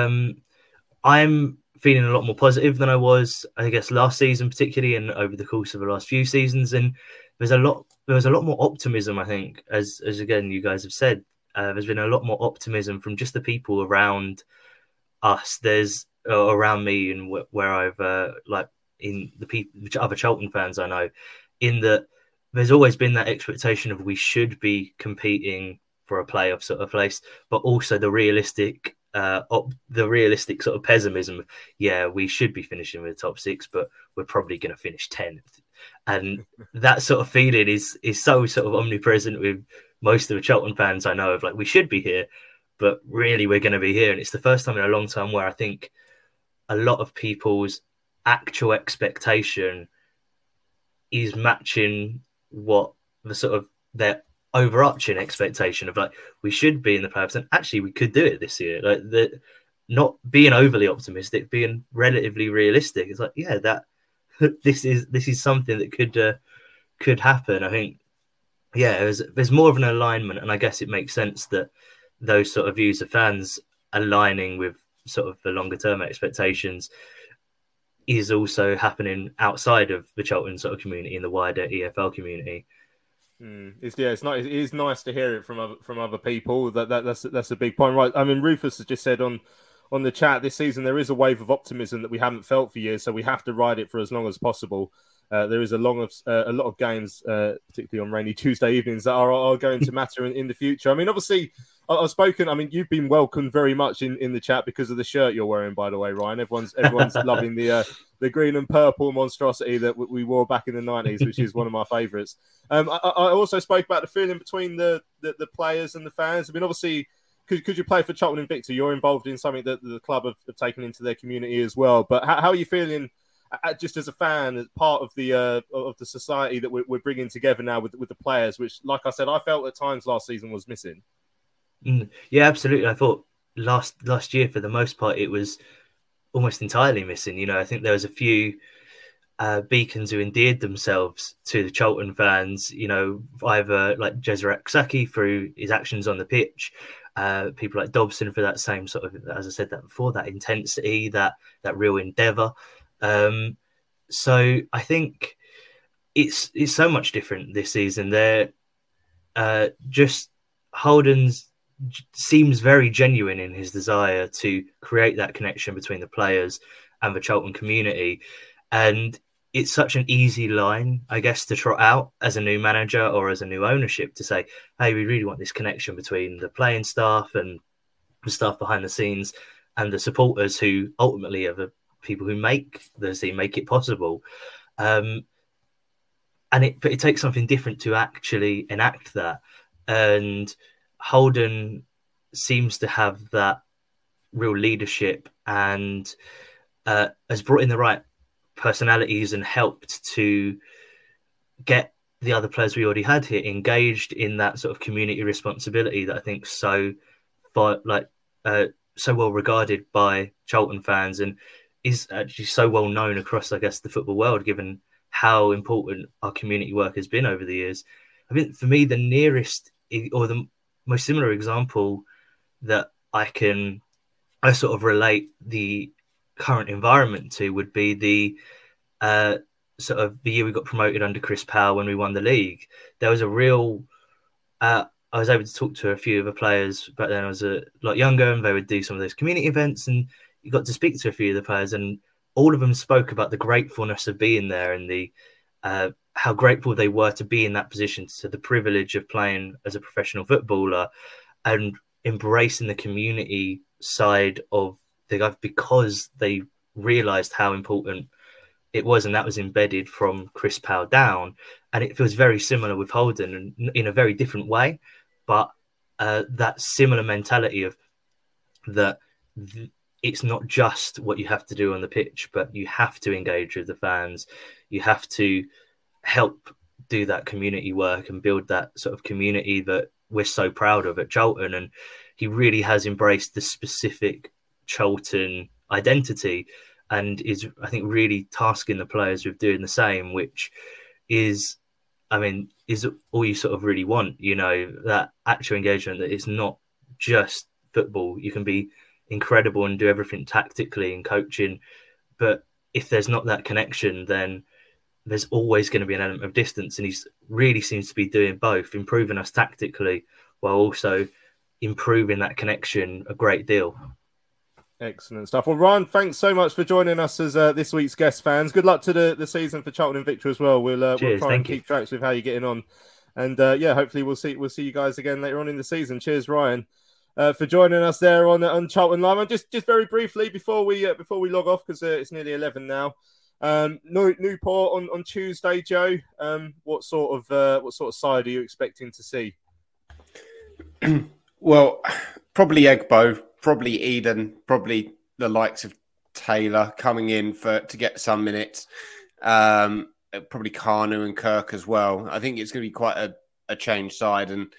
I'm feeling a lot more positive than I was, I guess, last season particularly, and over the course of the last few seasons. And there was a lot more optimism, I think, as again you guys have said. There's been a lot more optimism from just the people around us. There's around me and where I've in the other Charlton fans I know, in that there's always been that expectation of we should be competing for a playoff sort of place, but also the realistic sort of pessimism. We should be finishing with the top 6, but we're probably going to finish 10th. And that sort of feeling is so sort of omnipresent with most of the Charlton fans I know, of like, we should be here, but really we're going to be here. And it's the first time in a long time where I think a lot of people's actual expectation is matching what the sort of their overarching expectation of, like, we should be in the playoffs and actually we could do it this year. Like, not being overly optimistic, being relatively realistic. It's like, that this is something that could happen. I think, there's more of an alignment, and I guess it makes sense that those sort of views of fans aligning with sort of the longer term expectations is also happening outside of the Charlton sort of community and the wider EFL community. It is nice to hear it from other people. That's a big point, right? I mean, Rufus has just said on the chat, this season there is a wave of optimism that we haven't felt for years, so we have to ride it for as long as possible. There is a lot of games, particularly on rainy Tuesday evenings, that are going to matter in the future. I mean, obviously, I've spoken. I mean, you've been welcomed very much in the chat because of the shirt you're wearing, by the way, Ryan. Everyone's loving the green and purple monstrosity that we wore back in the 90s, which is one of my favourites. I also spoke about the feeling between the players and the fans. I mean, obviously, could you play for Charlton Invicta? You're involved in something that the club have taken into their community as well. But how are you feeling? Just as a fan, as part of the society that we're bringing together now with the players, which, like I said, I felt at times last season was missing. Yeah, absolutely. I thought last year, for the most part, it was almost entirely missing. I think there was a few beacons who endeared themselves to the Charlton fans. Either like Jezreel Saki through his actions on the pitch, people like Dobson for that same sort of, as I said that before, that intensity, that real endeavour. So I think it's so much different this season. Just Holden's seems very genuine in his desire to create that connection between the players and the Charlton community, and it's such an easy line, I guess, to trot out as a new manager or as a new ownership, to say, hey, we really want this connection between the playing staff and the staff behind the scenes and the supporters, who ultimately are the people who make the team, make it possible. But it takes something different to actually enact that. And Holden seems to have that real leadership and has brought in the right personalities and helped to get the other players we already had here engaged in that sort of community responsibility that I think so well regarded by Charlton fans, and is actually so well known across, I guess, the football world, given how important our community work has been over the years. I think for me, the nearest or the most similar example that I sort of relate the current environment to would be the sort of the year we got promoted under Chris Powell when we won the league. There was a real, I was able to talk to a few of the players back then. I was a lot younger, and they would do some of those community events, and you got to speak to a few of the players, and all of them spoke about the gratefulness of being there and the how grateful they were to be in that position, to the privilege of playing as a professional footballer. And embracing the community side of the guy because they realised how important it was, and that was embedded from Chris Powell down. And it feels very similar with Holden, and in a very different way, but that similar mentality of that it's not just what you have to do on the pitch, but you have to engage with the fans. You have to help do that community work and build that sort of community that we're so proud of at Charlton. And he really has embraced the specific Charlton identity and is, I think, really tasking the players with doing the same, which is, is all you sort of really want, that actual engagement, that it's not just football. You can be incredible and do everything tactically and coaching, but if there's not that connection, then there's always going to be an element of distance. And he's really seems to be doing both, improving us tactically while also improving that connection a great deal. Excellent stuff. Well, Ryan, thanks so much for joining us as this week's guest fans. Good luck to the season for Charlton Invicta as well. We'll try and keep tracks with how you're getting on. And hopefully we'll see you guys again later on in the season. Cheers, Ryan, for joining us there on Charlton Live. And just very briefly before we log off, because it's nearly 11 now. Newport on Tuesday, Joe. What sort of side are you expecting to see? Well, probably Egbo, probably Eden, probably the likes of Taylor coming in to get some minutes. Probably Kanu and Kirk as well. I think it's going to be quite a changed side, and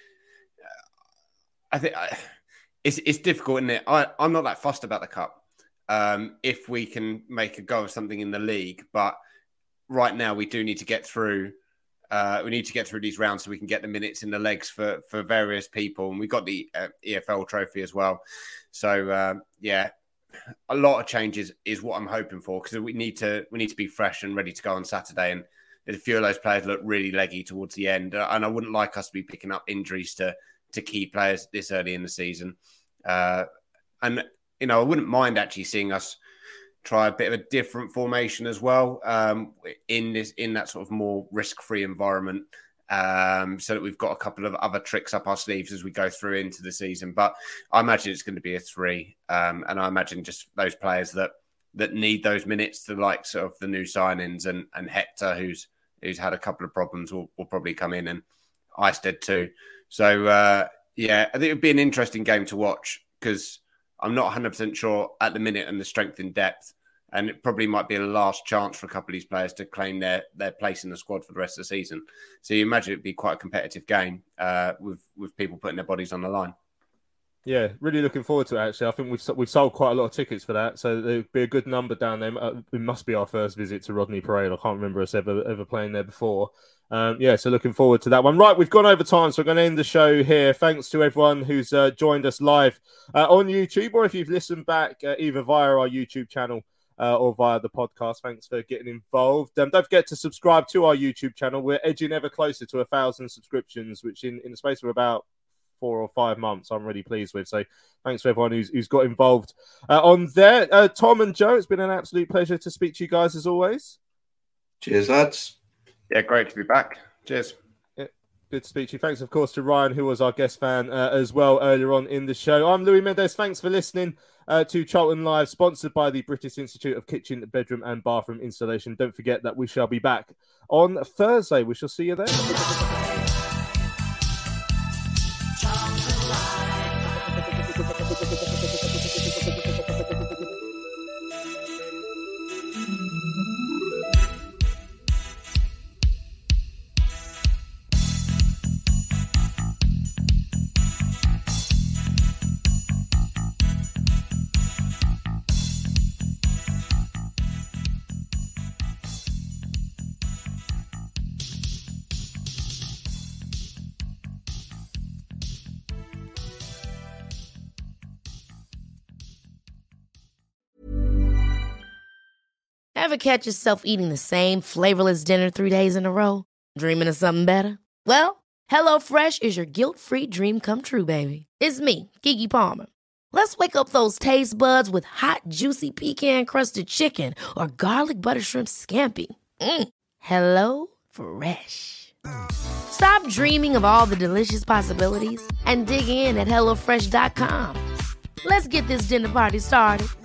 I think it's difficult, isn't it? I'm not that fussed about the cup. If we can make a go of something in the league, but right now we do need to get through. We need to get through these rounds so we can get the minutes in the legs for various people, and we got the EFL trophy as well. So a lot of changes is what I'm hoping for, because we need to be fresh and ready to go on Saturday. And a few of those players look really leggy towards the end, and I wouldn't like us to be picking up injuries to key players this early in the season. And I wouldn't mind actually seeing us try a bit of a different formation as well in that sort of more risk-free environment, so that we've got a couple of other tricks up our sleeves as we go through into the season. But I imagine it's going to be a 3, and I imagine just those players that need those minutes, the likes of the new signings and Hector, who's had a couple of problems, will probably come in, and Eisted too. So I think it would be an interesting game to watch, because I'm not 100% sure at the minute on the strength in depth, and it probably might be a last chance for a couple of these players to claim their place in the squad for the rest of the season. So you imagine it'd be quite a competitive game with people putting their bodies on the line. Yeah, really looking forward to it, actually. I think we've sold quite a lot of tickets for that, so there'll be a good number down there. It must be our first visit to Rodney Parade. I can't remember us ever playing there before. So looking forward to that one. Right, we've gone over time, so we're going to end the show here. Thanks to everyone who's joined us live on YouTube, or if you've listened back either via our YouTube channel or via the podcast. Thanks for getting involved. Don't forget to subscribe to our YouTube channel. We're edging ever closer to 1,000 subscriptions, which in the space of about 4 or 5 months, I'm really pleased with. So thanks to everyone who's got involved on there. Tom and Joe, it's been an absolute pleasure to speak to you guys as always. Cheers, lads. Yeah, great to be back. Cheers. Yeah, good to speak to you. Thanks, of course, to Ryan, who was our guest fan as well earlier on in the show. I'm Louis Mendes. Thanks for listening to Charlton Live, sponsored by the British Institute of Kitchen, Bedroom and Bathroom Installation. Don't forget that we shall be back on Thursday. We shall see you then. Ever catch yourself eating the same flavorless dinner 3 days in a row? Dreaming of something better? Well, HelloFresh is your guilt-free dream come true, baby. It's me, Keke Palmer. Let's wake up those taste buds with hot, juicy pecan-crusted chicken or garlic butter shrimp scampi. Hello Fresh. Stop Stop dreaming of all the delicious possibilities and dig in at HelloFresh.com. Let's get this dinner party started.